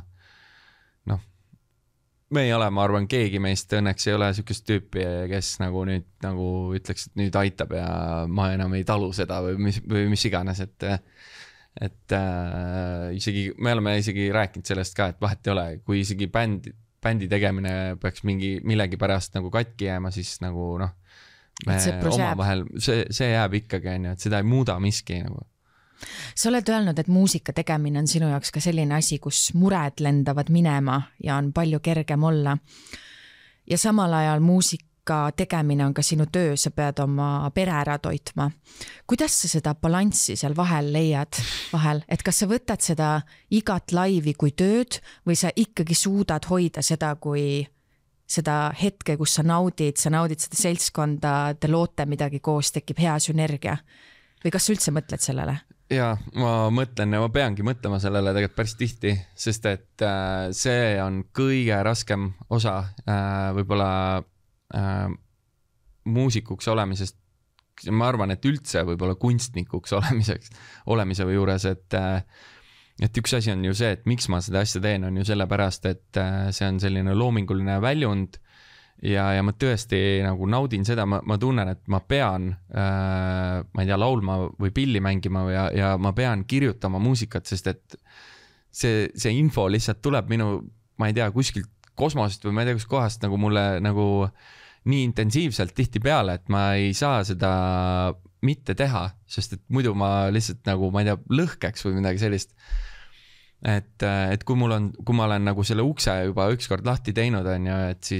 me ei ole, ma arvan, keegi meist õnneks ei ole sükest tüüpi, kes nagu nüüd nagu ütleks, et nüüd aitab ja ma enam ei talu seda või mis iganes, et isegi, me oleme isegi rääkinud sellest ka, et vahet ei ole, kui isegi bändi tegemine peaks millegi pärast nagu katki jääma, siis nagu me omavahel, see jääb ikkagi, on ju, et seda ei muuda miski nagu. Sa oled öelnud, et muusika tegemine on sinu jaoks ka selline asi, kus mured lendavad minema ja on palju kergem olla. Ja samal ajal muusika tegemine on ka sinu töö, sa pead oma pere ära toitma. Kuidas sa seda balanssi seal vahel leiad? Et kas sa võtad seda igat laivi kui tööd või sa ikkagi suudad hoida seda kui seda hetke, kus sa naudid seda seltskonda, te loote midagi koos, tekib hea sünergia? Või kas sa üldse mõtled sellele? Ja ma mõtlen ja ma peangi mõtlema sellele tegelikult päris tihti, sest et see on kõige raskem osa võib-olla muusikuks olemisest. Ma arvan, et üldse võib-olla kunstnikuks olemise või juures, et üks asi on ju see, et miks ma seda asja teen, on ju sellepärast, et see on selline loominguline väljund ja ma tõesti nagu naudin seda, ma tunnen, et ma pean, ma ei tea, laulma või pilli mängima ja ma pean kirjutama muusikat, sest et see info lihtsalt tuleb minu, ma ei tea, kuskilt kosmosest või ma ei tea, kus kohast nagu mulle nagu nii intensiivselt tihti peale, et ma ei saa seda mitte teha, sest et muidu ma lihtsalt nagu, ma ei tea, lõhkeks või midagi sellist. Et kui ma olen nagu selle ukse juba ükskord lahti teinud, on ju, et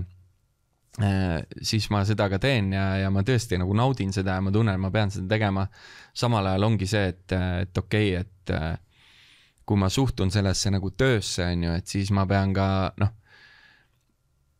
siis ma seda ka teen ja ma tõesti nagu naudin seda ja ma tunnen, ma pean seda tegema. Samal ajal ongi see, et okei, et kui ma suhtun sellesse nagu töösse, on ju, et siis ma pean ka,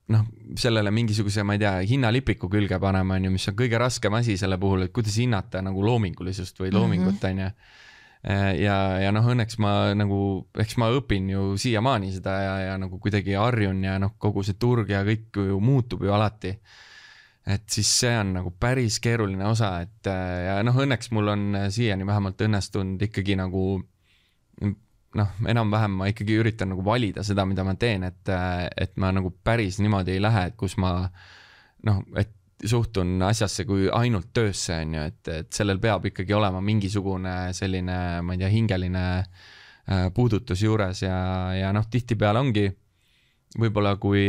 noh, sellele mingisuguse, ma ei tea, hinnalipiku külge panema, on ju, mis on kõige raskem asi selle puhul, et kuidas hinnata nagu loomingulisust või loomingut, on ju. Ja noh, õnneks eks ma õpin ju siiamaani seda ja nagu kuidagi harjun ja noh, kogu see turg ja kõik ju muutub ju alati. Et siis see on nagu päris keeruline osa, et ja noh, õnneks mul on siiani vähemalt õnnestunud ikkagi nagu noh, enam-vähem ma ikkagi üritan nagu valida seda, mida ma teen, et ma nagu päris niimoodi ei lähe, et kus ma noh, et suhtun asjasse kui ainult töösse, on ju, et sellel peab ikkagi olema mingisugune selline, ma ei tea, hingeline puudutus juures ja noh, tihtipeale ongi võib-olla kui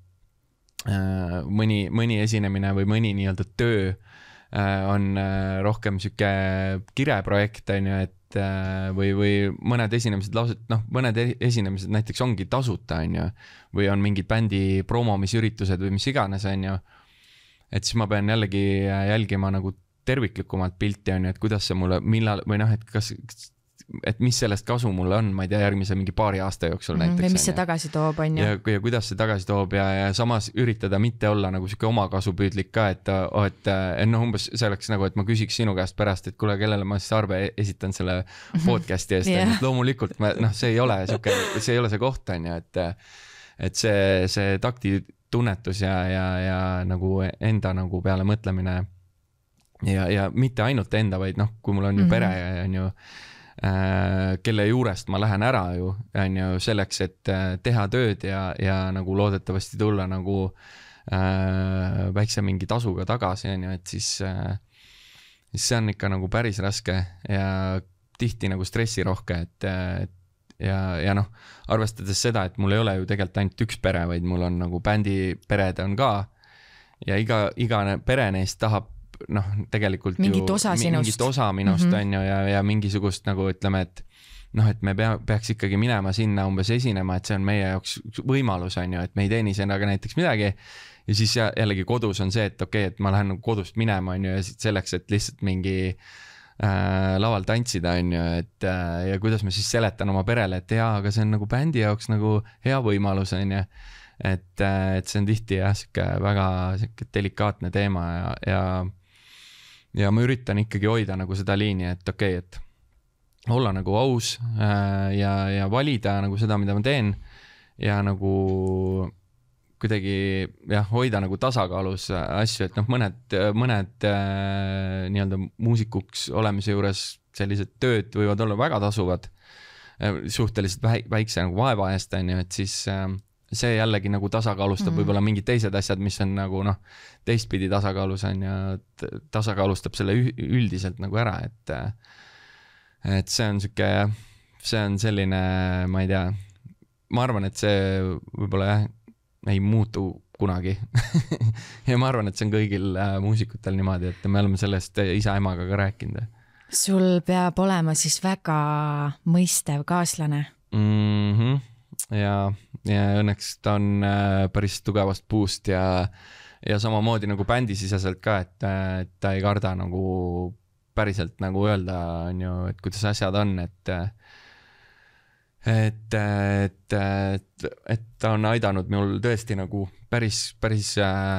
mõni esinemine või mõni nii-öelda töö on rohkem siuke kireprojekt, on ju, et või mõned esinemised lauselt, noh, mõned esinemised näiteks ongi tasuta, on ju, või on mingid bändi promomisüritused või mis iganes, on ju, et siis ma pean jällegi jälgima nagu terviklikumat pilti, on ju, et kuidas see mulle, millal või noh, et mis sellest kasu mulle on, ma ei tea, järgmise mingi paari aasta jooksul näiteks. Või mis see tagasi toob, on ju. Ja kuidas see tagasi toob ja samas üritada mitte olla nagu siuke omakasupüüdlik ka, et noh, umbes see oleks nagu, et ma küsiks sinu käest pärast, et kuule, kellele ma siis arve esitan selle podcasti eest, et loomulikult noh, see ei ole see koht, on ju, et see taktitunnetus ja nagu enda nagu peale mõtlemine ja mitte ainult enda, vaid noh, kui mul on ju pere, on ju, kelle juurest ma lähen ära ju, on ju, selleks, et teha tööd ja nagu loodetavasti tulla nagu väikse mingi tasuga tagasi, on ju, et siis see on ikka nagu päris raske ja tihti nagu stressirohke, ja noh, arvestades seda, et mul ei ole ju tegelikult ainult üks pere, vaid mul on nagu bändi pered on ka ja iga pere neist tahab noh, tegelikult mingit osa minust on ju ja mingisugust nagu ütleme, et noh, et me peaks ikkagi minema sinna umbes esinema, et see on meie jaoks võimalus, on ju, et me ei teeni sellega näiteks midagi ja siis jällegi kodus on see, et okei, et ma lähen nagu kodust minema, on ju, ja selleks, et lihtsalt mingi laval tantsida, on ju, et ja kuidas ma siis seletan oma perele, et jaa, aga see on nagu bändi jaoks nagu hea võimalus, on ju, et see on tihti jah, siuke väga siuke delikaatne teema ja ma üritan ikkagi hoida nagu seda liini, et okei, et olla nagu aus ja valida nagu seda, mida ma teen ja nagu kuidagi jah, hoida nagu tasakaalus asju, et noh, mõned nii-öelda muusikuks olemise juures sellised tööd võivad olla väga tasuvad suhteliselt väikse nagu vaeva eest, on ju, et siis see jällegi nagu tasakaalustab võib-olla mingid teised asjad, mis on nagu noh, teistpidi tasakaalus on ja tasakaalustab selle üldiselt nagu ära, et see on siuke, see on selline, ma ei tea, ma arvan, et see võib-olla jah, ei muutu kunagi ja ma arvan, et see on kõigil muusikutel niimoodi, et me oleme sellest isa-emaga ka rääkinud. Sul peab olema siis väga mõistev kaaslane. Ja õnneks ta on päris tugevast puust ja samamoodi nagu bändisiseselt ka, et ta ei karda nagu päriselt nagu öelda, on ju, et kuidas asjad on, et ta on aidanud mul tõesti nagu päris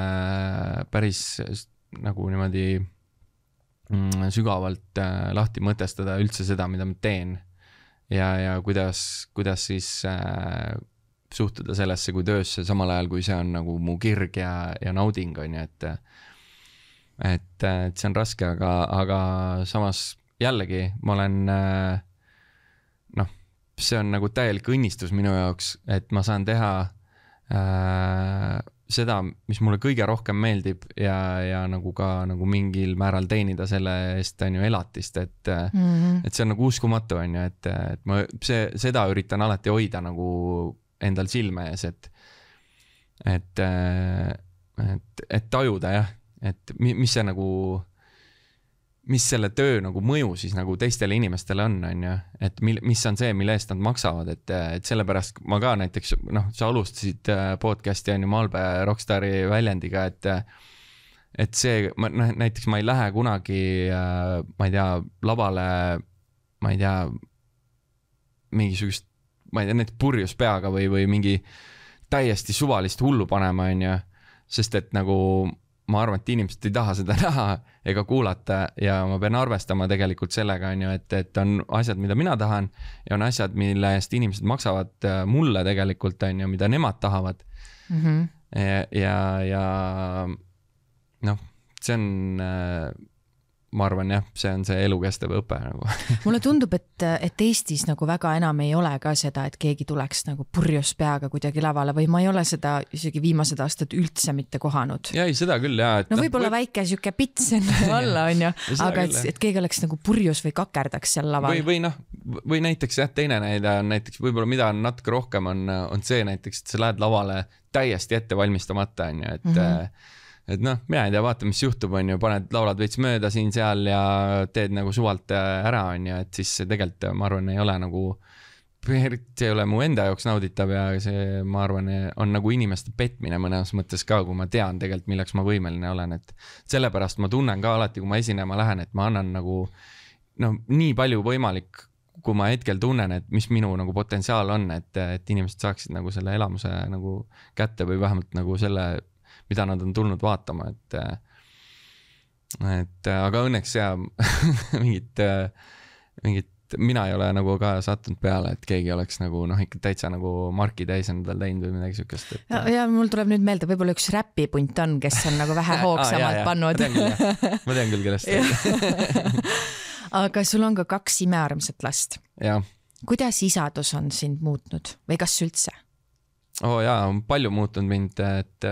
nagu niimoodi sügavalt lahti mõtestada üldse seda, mida ma teen ja kuidas siis suhtuda sellesse kui töösse samal ajal, kui see on nagu mu kirg ja nauding, on ju, et see on raske, aga samas jällegi ma olen noh, see on nagu täielik õnnistus minu jaoks, et ma saan teha seda, mis mulle kõige rohkem meeldib ja nagu ka nagu mingil määral teenida selle eest, on ju, elatist, et see on nagu uskumatu, on ju, et ma seda üritan alati hoida nagu endal silme ees, et tajuda jah, et mis see nagu, mis selle töö nagu mõju siis nagu teistele inimestele on ju, et mis on see, mille eest nad maksavad, et sellepärast ma ka näiteks, noh, sa alustasid podcasti on ju Malbe Rockstari väljendiga, et see, näiteks ma ei lähe kunagi, ma ei tea, lavale, ma ei tea, mingisugust, ma ei tea, näiteks purjus peaga või mingi täiesti suvalist hullu panema, onju, sest et nagu ma arvan, et inimesed ei taha seda näha ega kuulata ja ma pean arvestama tegelikult sellega, onju, et on asjad, mida mina tahan ja on asjad, mille eest inimesed maksavad mulle tegelikult, onju, mida nemad tahavad. Ja noh, see on ma arvan jah, see on see elukestev õpe nagu. Mulle tundub, et Eestis nagu väga enam ei ole ka seda, et keegi tuleks nagu purjus peaga kuidagi lavale või ma ei ole seda isegi viimased aastad üldse mitte kohanud. Ja ei, seda küll jah. No võib-olla väike siuke pits alla on ju, aga et keegi oleks nagu purjus või kakerdaks seal laval. Või näiteks jah, teine näide on näiteks võib-olla mida on natuke rohkem on see näiteks, et sa lähed lavale täiesti ette valmistamata on ju, et noh, mina ei tea, vaata, mis juhtub, on ju, laulad veits mööda siin-seal ja teed nagu suvalt ära, on ju, et siis tegelikult, ma arvan, ei ole nagu, see ei ole mu enda jaoks nauditav ja see, ma arvan, on nagu inimeste petmine mõnes mõttes ka, kui ma tean tegelikult, milleks ma võimeline olen, et sellepärast ma tunnen ka alati, kui ma esinema lähen, et ma annan nagu, no nii palju võimalik, kui ma hetkel tunnen, et mis minu nagu potentsiaal on, et inimesed saaksid nagu selle elamuse nagu kätte või vähemalt nagu selle mida nad on tulnud vaatama, et aga õnneks ja mingit mina ei ole nagu ka sattunud peale, et keegi oleks nagu noh, ikka täitsa nagu marki täis endal teinud või midagi sükest. Ja mul tuleb nüüd meelde, võib-olla üks räpipunt on, kes on nagu vähe hoogsamalt pannud. Ma tean küll, kellest. Aga sul on ka 2 imearmsat last. Ja. Kuidas isadus on sind muutnud või kas üldse? Jaa, on palju muutunud mind,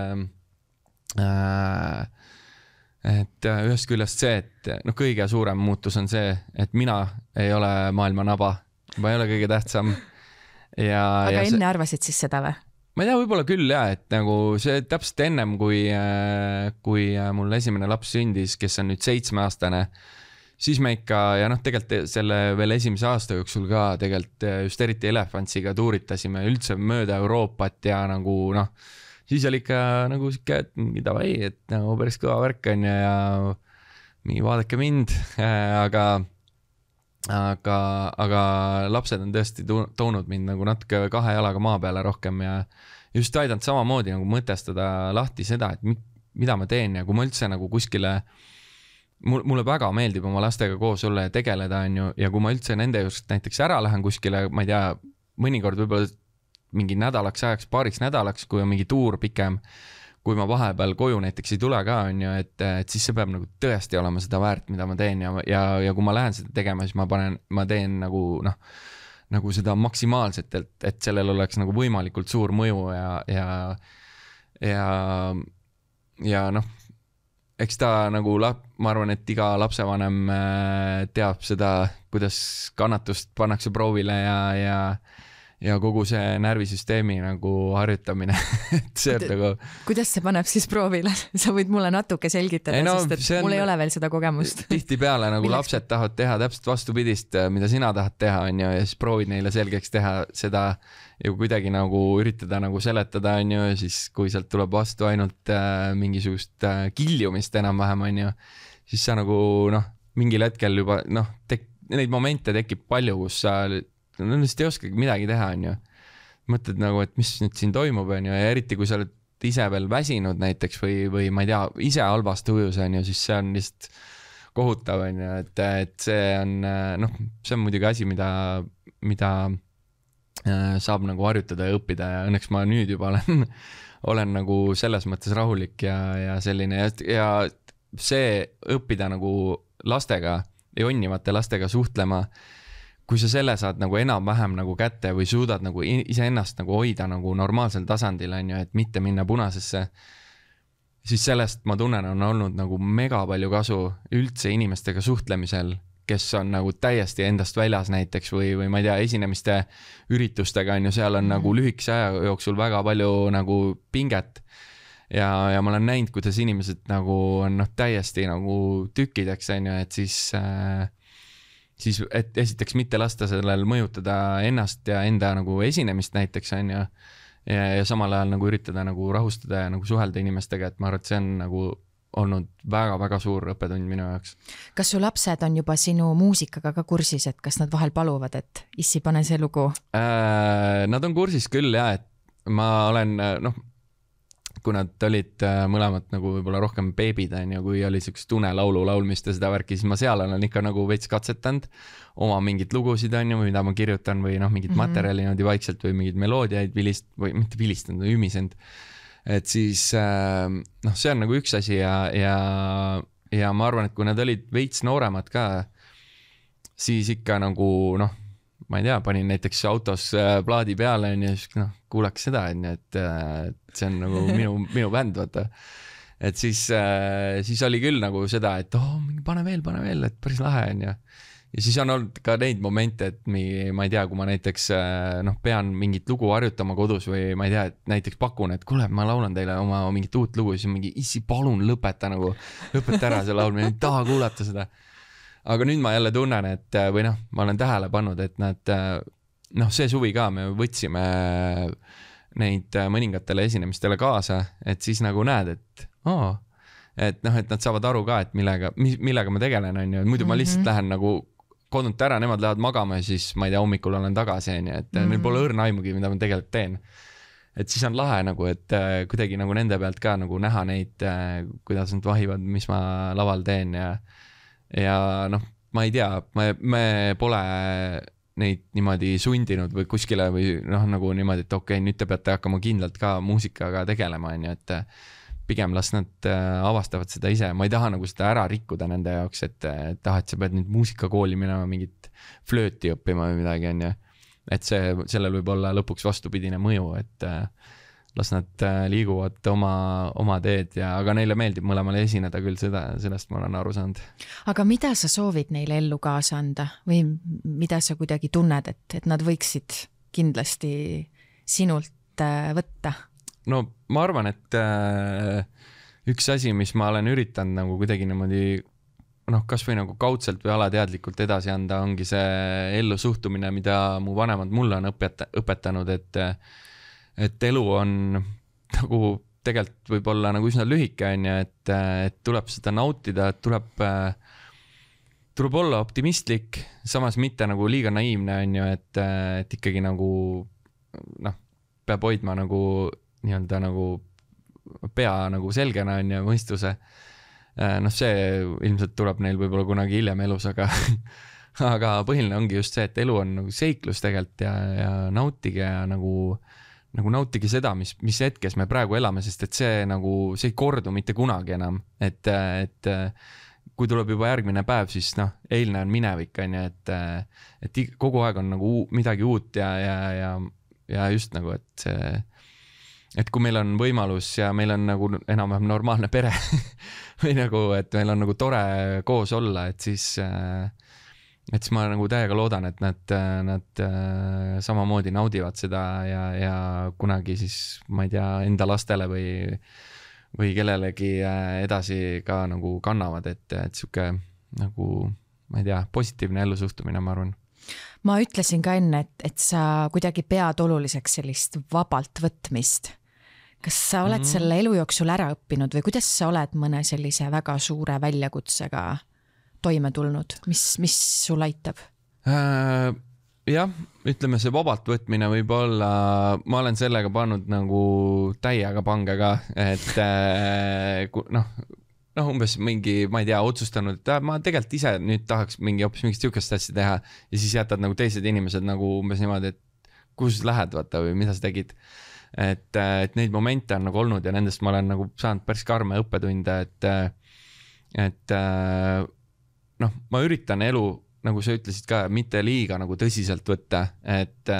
et ühest küljest see, et no kõige suurem muutus on see, et mina ei ole maailma naba, ma ei ole kõige tähtsam. Aga enne arvasid siis seda või? Ma ei tea, võib-olla küll jah, et nagu see täpselt ennem, kui mul esimene laps sündis, kes on nüüd 7-aastane, siis me ikka, ja noh, tegelikult selle veel esimese aasta jooksul ka tegelikult just eriti Elefantsiga tuuritasime üldse mööda Euroopat ja nagu noh, siis oli ikka nagu siuke, et mingi davai, et nagu päris kõva värk on ja mingi vaadake mind, aga lapsed on tõesti toonud mind nagu natuke 2 jalaga maa peale rohkem ja just aidanud samamoodi nagu mõtestada lahti seda, et mida ma teen ja kui ma üldse nagu kuskile mulle väga meeldib oma lastega koos olla ja tegeleda on ju, ja kui ma üldse nende just näiteks ära lähen kuskile, ma ei tea, mõnikord võib-olla mingi nädalaks ajaks, paariks nädalaks, kui on mingi tuur pikem, kui ma vahepeal koju näiteks ei tule ka, on ju, et siis see peab nagu tõesti olema seda väärt, mida ma teen ja kui ma lähen seda tegema, siis ma teen nagu noh, nagu seda maksimaalselt, et sellel oleks nagu võimalikult suur mõju ja noh, eks ta nagu, ma arvan, et iga lapsevanem teab seda, kuidas kannatust pannakse proovile ja kogu see närvisüsteemi nagu harjutamine, et see on nagu... Kuidas see paneb siis proovile? Sa võid mulle natuke selgitada, sest et mul ei ole veel seda kogemust. Tihti peale nagu lapsed tahavad teha täpselt vastupidist, mida sina tahad teha, on ju, ja siis proovid neile selgeks teha seda ja kuidagi nagu üritada nagu seletada, on ju, siis kui sealt tuleb vastu ainult mingisugust kiljumist enam-vähem, on ju, siis sa nagu noh, mingil hetkel juba noh, neid momente tekib palju, kus sa no lihtsalt ei oskagi midagi teha, on ju. Mõtled nagu, et mis nüüd siin toimub, on ju, ja eriti kui sa oled ise veel väsinud näiteks või ma ei tea, ise halvast tujus, on ju, siis see on lihtsalt kohutav, on ju, et see on, noh, see on muidugi asi, mida saab nagu harjutada ja õppida ja õnneks ma nüüd juba olen nagu selles mõttes rahulik ja selline ja see õppida nagu lastega, jonnivate lastega suhtlema, kui sa selle saad nagu enam-vähem nagu kätte või suudad nagu iseennast nagu hoida nagu normaalsel tasandil, on ju, et mitte minna punasesse, siis sellest ma tunnen, on olnud nagu mega palju kasu üldse inimestega suhtlemisel, kes on nagu täiesti endast väljas näiteks või ma ei tea, esinemiste üritustega, on ju, seal on nagu lühikese aja jooksul väga palju nagu pinget ja ma olen näinud, kuidas inimesed nagu on noh, täiesti nagu tükkideks, on ju, et siis et esiteks mitte lasta sellel mõjutada ennast ja enda nagu esinemist näiteks, on ju, ja samal ajal nagu üritada nagu rahustada ja nagu suhelda inimestega, et ma arvan, et see on nagu olnud väga-väga suur õppetund minu jaoks. Kas su lapsed on juba sinu muusikaga ka kursis, et kas nad vahel paluvad, et issi, pane see lugu? Nad on kursis küll, jah, et ma olen, kui nad olid mõlemad nagu võib-olla rohkem beebid, kui oli siukest unelaulu laulmist ja seda värki, siis ma seal olen ikka nagu veits katsetanud oma mingid lugusid, mida ma kirjutan või mingit materjali niimoodi vaikselt või mingid meloodiaid või mitte vilistanud, ümisend. Et siis, see on nagu üks asi ja ma arvan, et kui nad olid veits nooremad ka, siis ikka nagu, ma ei tea, panin näiteks autos plaadi peale ja siis kuulaks seda, et see on nagu minu bänd, vaata. Et siis oli küll nagu seda, et pane veel, et päris lahe on ja siis on olnud ka neid momente, et ma ei tea, kui ma näiteks pean mingit lugu harjutama kodus või ma ei tea, et näiteks pakun, et kuule, ma laulan teile oma mingit uut lugu, siis mingi issi, palun lõpeta ära see laulmine, ei taha kuulata seda. Aga nüüd ma jälle tunnen, et ma olen tähele pannud, et nad, see suvi ka me võtsime neid mõningatele esinemistele kaasa, et siis nagu näed, et nad saavad aru ka, et millega ma tegelen, on ju, muidu ma lihtsalt lähen nagu kodunt ära, nemad lähevad magama ja siis ma ei tea, hommikul olen tagasi, on ju, et neil pole õrna aimugi, mida ma tegelikult teen. Et siis on lahe nagu, et kuidagi nagu nende pealt ka nagu näha neid, kuidas nad vahivad, mis ma laval teen ja ma ei tea, me pole neid niimoodi sundinud või kuskile või nagu niimoodi, et okei, nüüd te peate hakkama kindlalt ka muusikaga tegelema, on ju, et pigem las nad avastavad seda ise. Ma ei taha nagu seda ära rikkuda nende jaoks, et sa pead nüüd muusikakooli minema mingit flööti õppima või midagi, on ju. Et sellel võib olla lõpuks vastupidine mõju, et las nad liiguvad oma teed aga neile meeldib mõlemale esineda küll, sellest ma olen aru saanud. Aga mida sa soovid neile ellu kaasa anda või mida sa kuidagi tunned, et nad võiksid kindlasti sinult võtta? No ma arvan, et üks asi, mis ma olen üritanud nagu kuidagi niimoodi kas või nagu kaudselt või alateadlikult edasi anda, ongi see ellu suhtumine, mida mu vanemad mulle on õpetanud, et elu on nagu tegelikult võib-olla nagu üsna lühike, on ju, et tuleb seda nautida, et tuleb olla optimistlik, samas mitte nagu liiga naiivne, on ju, et ikkagi nagu peab hoidma nagu nii-öelda nagu pea nagu selgena, on ju, mõistuse. See ilmselt tuleb neil võib-olla kunagi hiljem elus, aga põhiline ongi just see, et elu on nagu seiklus tegelikult ja nautige ja nagu nautige seda, mis hetkes me praegu elame, sest et see ei kordu mitte kunagi enam, et kui tuleb juba järgmine päev, siis eilne on minevik, on ju, et kogu aeg on nagu midagi uut ja just nagu, et kui meil on võimalus ja meil on nagu enam-vähem normaalne pere või nagu, et meil on nagu tore koos olla, et siis ma nagu täiega loodan, et nad samamoodi naudivad seda ja kunagi siis, ma ei tea, enda lastele või kellelegi edasi ka nagu kannavad, et siuke nagu, ma ei tea, positiivne ellusuhtumine, ma arvan. Ma ütlesin ka enne, et sa kuidagi pead oluliseks sellist vabalt võtmist. Kas sa oled selle elu jooksul ära õppinud või kuidas sa oled mõne sellise väga suure väljakutsega toime tulnud? Mis sul aitab? Jah, ütleme see vabalt võtmine võib olla, ma olen sellega pannud nagu täiega pange ka, et umbes mingi, ma ei tea, otsustanud, et ma tegelikult ise nüüd tahaks hoopis mingit siukest asja teha ja siis jätad nagu teised inimesed nagu umbes niimoodi, et kuhu sa lähed, vaata, või mida sa tegid. Et neid momente on nagu olnud ja nendest ma olen nagu saanud päris karme õppetunde, et ma üritan elu, nagu sa ütlesid ka, mitte liiga nagu tõsiselt võtta, et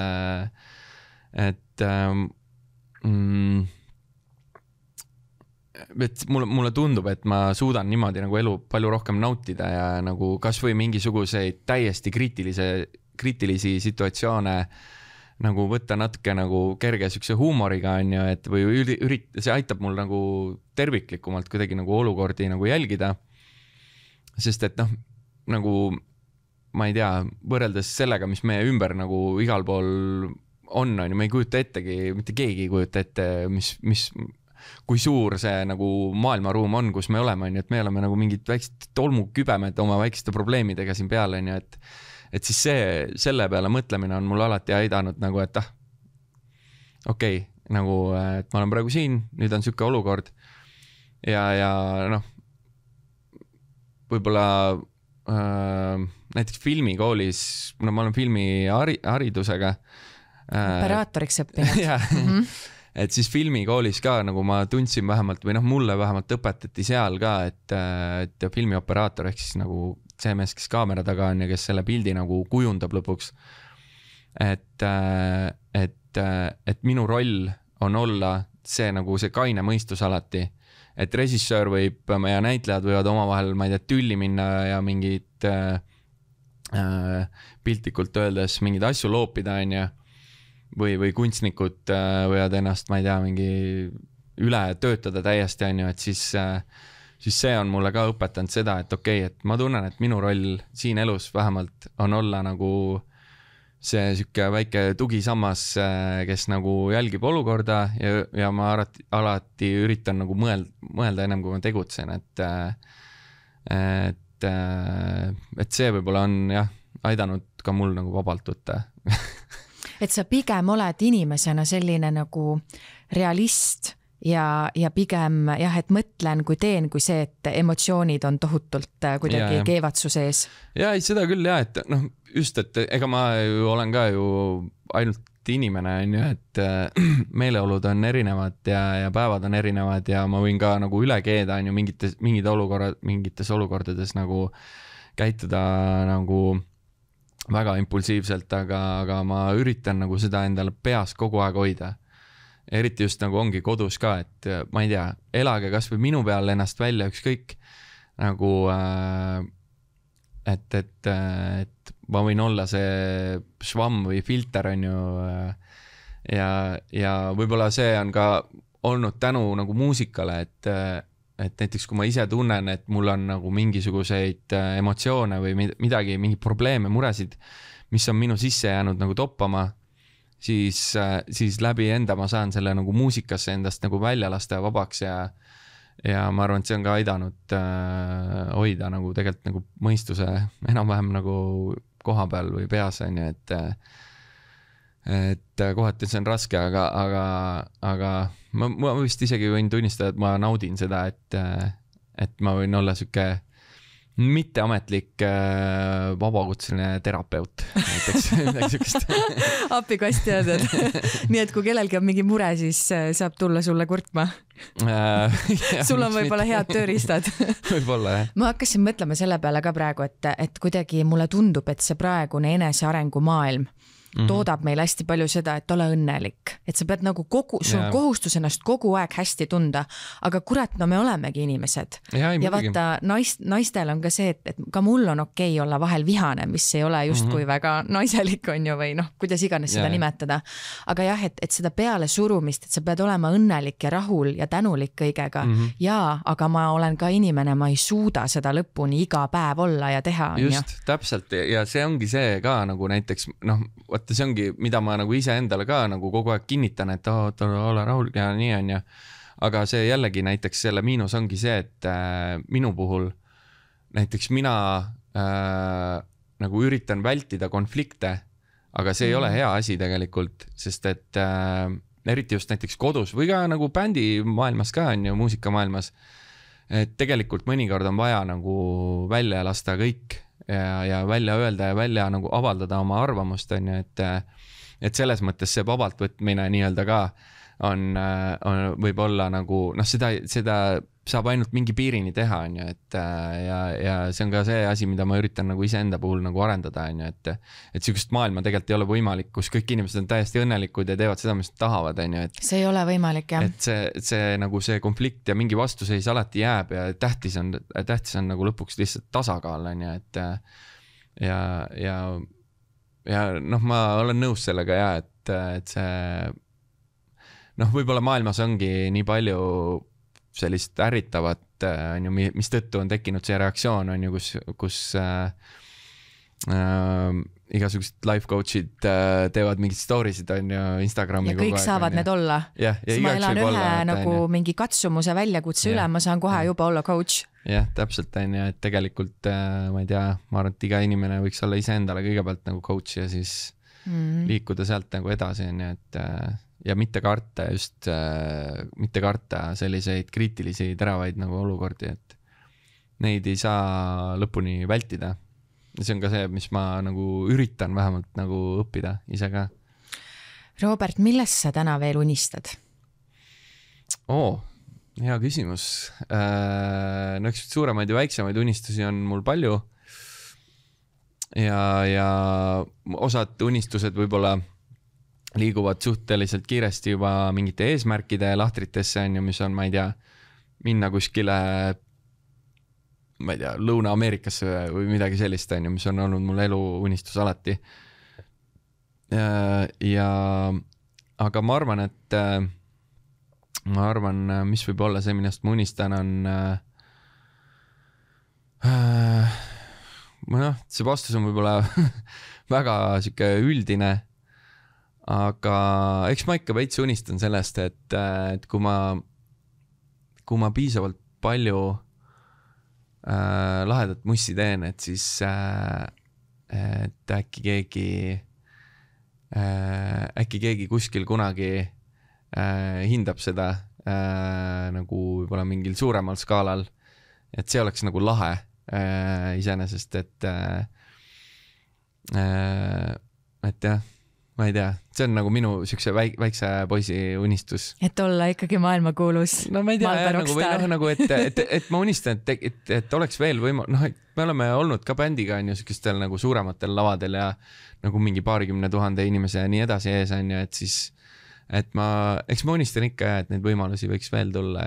mulle tundub, et ma suudan niimoodi nagu elu palju rohkem nautida ja nagu kas või mingisuguseid täiesti kriitilisi situatsioone nagu võtta natuke nagu kerge sükse huumoriga, on ju, et või see aitab mul nagu terviklikumalt kuidagi nagu olukordi nagu jälgida. Sest et nagu ma ei tea, võrreldes sellega, mis meie ümber nagu igal pool on ju, ma ei kujuta ettegi, mitte keegi ei kujuta ette, kui suur see nagu maailmaruum on, kus me oleme, on ju, et me oleme nagu mingid väiksed tolmukübemed oma väikeste probleemidega siin peal, on ju, et siis selle peale mõtlemine on mul alati aidanud nagu, et okei, nagu, et ma olen praegu siin, nüüd on siuke olukord ja noh, võib-olla näiteks filmikoolis, no ma olen filmiharidusega. Operaatoriks õppinud. Et siis filmikoolis ka nagu ma tundsin vähemalt või noh, mulle vähemalt õpetati seal ka, et filmioperaator ehk siis nagu see mees, kes kaamera taga on ja kes selle pildi nagu kujundab lõpuks. Et minu roll on olla see nagu see kaine mõistus alati, et režissöör võib ja näitlejad võivad omavahel, ma ei tea, tülli minna ja mingid piltlikult öeldes mingid asju loopida, on ju, või kunstnikud võivad ennast, ma ei tea, mingi üle töötada täiesti, on ju, et siis see on mulle ka õpetanud seda, et okei, et ma tunnen, et minu roll siin elus vähemalt on olla nagu see siuke väike tugisammas, kes nagu jälgib olukorda ja ma alati üritan nagu mõelda ennem, kui ma tegutsen, et see võib-olla on jah, aidanud ka mul nagu vabalt võtta. Et sa pigem oled inimesena selline nagu realist ja pigem jah, et mõtlen kui teen, kui see, et emotsioonid on tohutult kuidagi keevad su sees. Ja ei, seda küll jah, et noh, just, et ega ma ju olen ka ju ainult inimene, on ju, et meeleolud on erinevad ja päevad on erinevad ja ma võin ka nagu üle keeda, on ju, mingites olukordades nagu käituda nagu väga impulsiivselt, aga ma üritan nagu seda endale peas kogu aeg hoida. Eriti just nagu ongi kodus ka, et ma ei tea, elage kas või minu peal ennast välja ükskõik nagu, et ma võin olla see švamm või filter, on ju, ja võib-olla see on ka olnud tänu nagu muusikale, et näiteks kui ma ise tunnen, et mul on nagu mingisuguseid emotsioone või midagi, mingi probleeme, muresid, mis on minu sisse jäänud nagu toppama, siis läbi enda ma saan selle nagu muusikasse endast nagu välja lasta vabaks ja ma arvan, et see on ka aidanud hoida nagu tegelikult nagu mõistuse enam-vähem nagu koha peal või peas, on ju, et kohati see on raske, aga ma vist isegi võin tunnistada, et ma naudin seda, et ma võin olla siuke mitteametlik vabakutseline terapeut näiteks. Appikast teadad. Nii et kui kellelgi on mingi mure, siis saab tulla sulle kurtma. Sul on võib-olla head tööriistad. Võib-olla, jah. Ma hakkasin mõtlema selle peale ka praegu, et kuidagi mulle tundub, et see praegune enesearengu maailm toodab meil hästi palju seda, et ole õnnelik, et sa pead nagu sul on kohustus ennast kogu aeg hästi tunda, aga kurat, no me olemegi inimesed. Ja vaata, naistel on ka see, et ka mul on okei olla vahel vihane, mis ei ole justkui väga naiselik, on ju, või noh, kuidas iganes seda nimetada. Aga jah, et seda peale surumist, et sa pead olema õnnelik ja rahul ja tänulik kõigega. Aga ma olen ka inimene, ma ei suuda seda lõpuni iga päev olla ja teha. Just, täpselt, ja see ongi see ka nagu näiteks, noh, vaata, see ongi, mida ma nagu ise endale ka nagu kogu aeg kinnitan, et ole rahul ja nii on ja. Aga see jällegi näiteks selle miinus ongi see, et minu puhul näiteks mina nagu üritan vältida konflikte, aga see ei ole hea asi tegelikult, sest et eriti just näiteks kodus või ka nagu bändi maailmas ka on ju, muusikamaailmas, et tegelikult mõnikord on vaja nagu välja lasta kõik ja välja öelda ja välja nagu avaldada oma arvamust, on ju, et selles mõttes see vabalt võtmine nii-öelda ka on võib olla nagu, noh, seda saab ainult mingi piirini teha, on ju, et ja see on ka see asi, mida ma üritan nagu iseenda puhul nagu arendada, on ju, et sükest maailma tegelikult ei ole võimalik, kus kõik inimesed on täiesti õnnelikud ja teevad seda, mis tahavad, on ju, et see ei ole võimalik, jah. Et see nagu see konflikt ja mingi vastuseis alati jääb ja tähtis on nagu lõpuks lihtsalt tasakaal, on ju, et ja noh, ma olen nõus sellega ja, et see noh, võib-olla maailmas ongi nii palju sellist ärritavat, on ju, mis tõttu on tekkinud see reaktsioon, on ju, kus igasugused life coach'id teevad mingid stories'id, on ju, Instagrami. Ja kõik saavad need olla. Ja ma elan ühe nagu mingi katsumuse väljakutse üle, ma saan kohe juba olla coach. Jah, täpselt, on ju, et tegelikult ma ei tea, ma arvan, et iga inimene võiks olla iseendale kõigepealt nagu coach ja siis liikuda sealt nagu edasi, on ju, ja mitte karta mitte karta selliseid kriitilisi teravaid nagu olukordi, et neid ei saa lõpuni vältida. Ja see on ka see, mis ma nagu üritan vähemalt nagu õppida ise ka. Robert, millest sa täna veel unistad? Hea küsimus. No üks suuremaid ja väiksemaid unistusi on mul palju ja osad unistused võib-olla liiguvad suhteliselt kiiresti juba mingite eesmärkide lahtritesse, mis on, ma ei tea, minna kuskile, ma ei tea, Lõuna-Ameerikasse või midagi sellist, mis on olnud mul elu unistus alati. Aga ma arvan, mis võib olla see, millest ma unistan, on see vastus on võib-olla väga siuke üldine, aga eks ma ikka veits unistan sellest, et kui ma piisavalt palju lahedat mussi teen, et siis et äkki keegi kuskil kunagi hindab seda nagu võib-olla mingil suuremal skaalal, et see oleks nagu lahe iseenesest, et jah, ma ei tea, see on nagu minu siukse väikse poisi unistus. Et olla ikkagi maailmakuulus. No ma ei tea, et ma unistan, et oleks veel me oleme olnud ka bändiga siukestel nagu suurematel lavadel ja nagu mingi 20 000 inimese ja nii edasi ees on ju, et siis eks ma unistan ikka, et neid võimalusi võiks veel tulla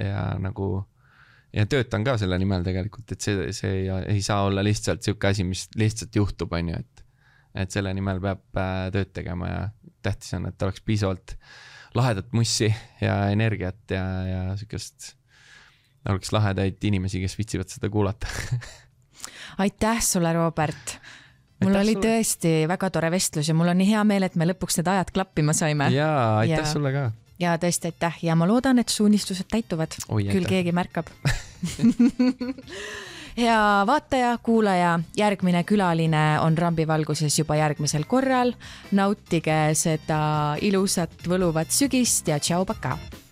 ja töötan ka selle nimel tegelikult, et see ei saa olla lihtsalt siuke asi, mis lihtsalt juhtub, on ju, et selle nimel peab tööd tegema ja tähtis on, et oleks piisavalt lahedat mussi ja energiat ja siukest oleks lahedaid inimesi, kes vitsivad seda kuulata. Aitäh sulle, Robert! Mul oli tõesti väga tore vestlus ja mul on nii hea meel, et me lõpuks need ajad klappima saime. Jaa, aitäh sulle ka. Ja tõesti aitäh ja ma loodan, et su unistused täituvad. Küll keegi märkab. Ja vaataja, kuulaja, järgmine külaline on Rambivalguses juba järgmisel korral. Nautige seda ilusat võluvat sügist ja tšau, paka!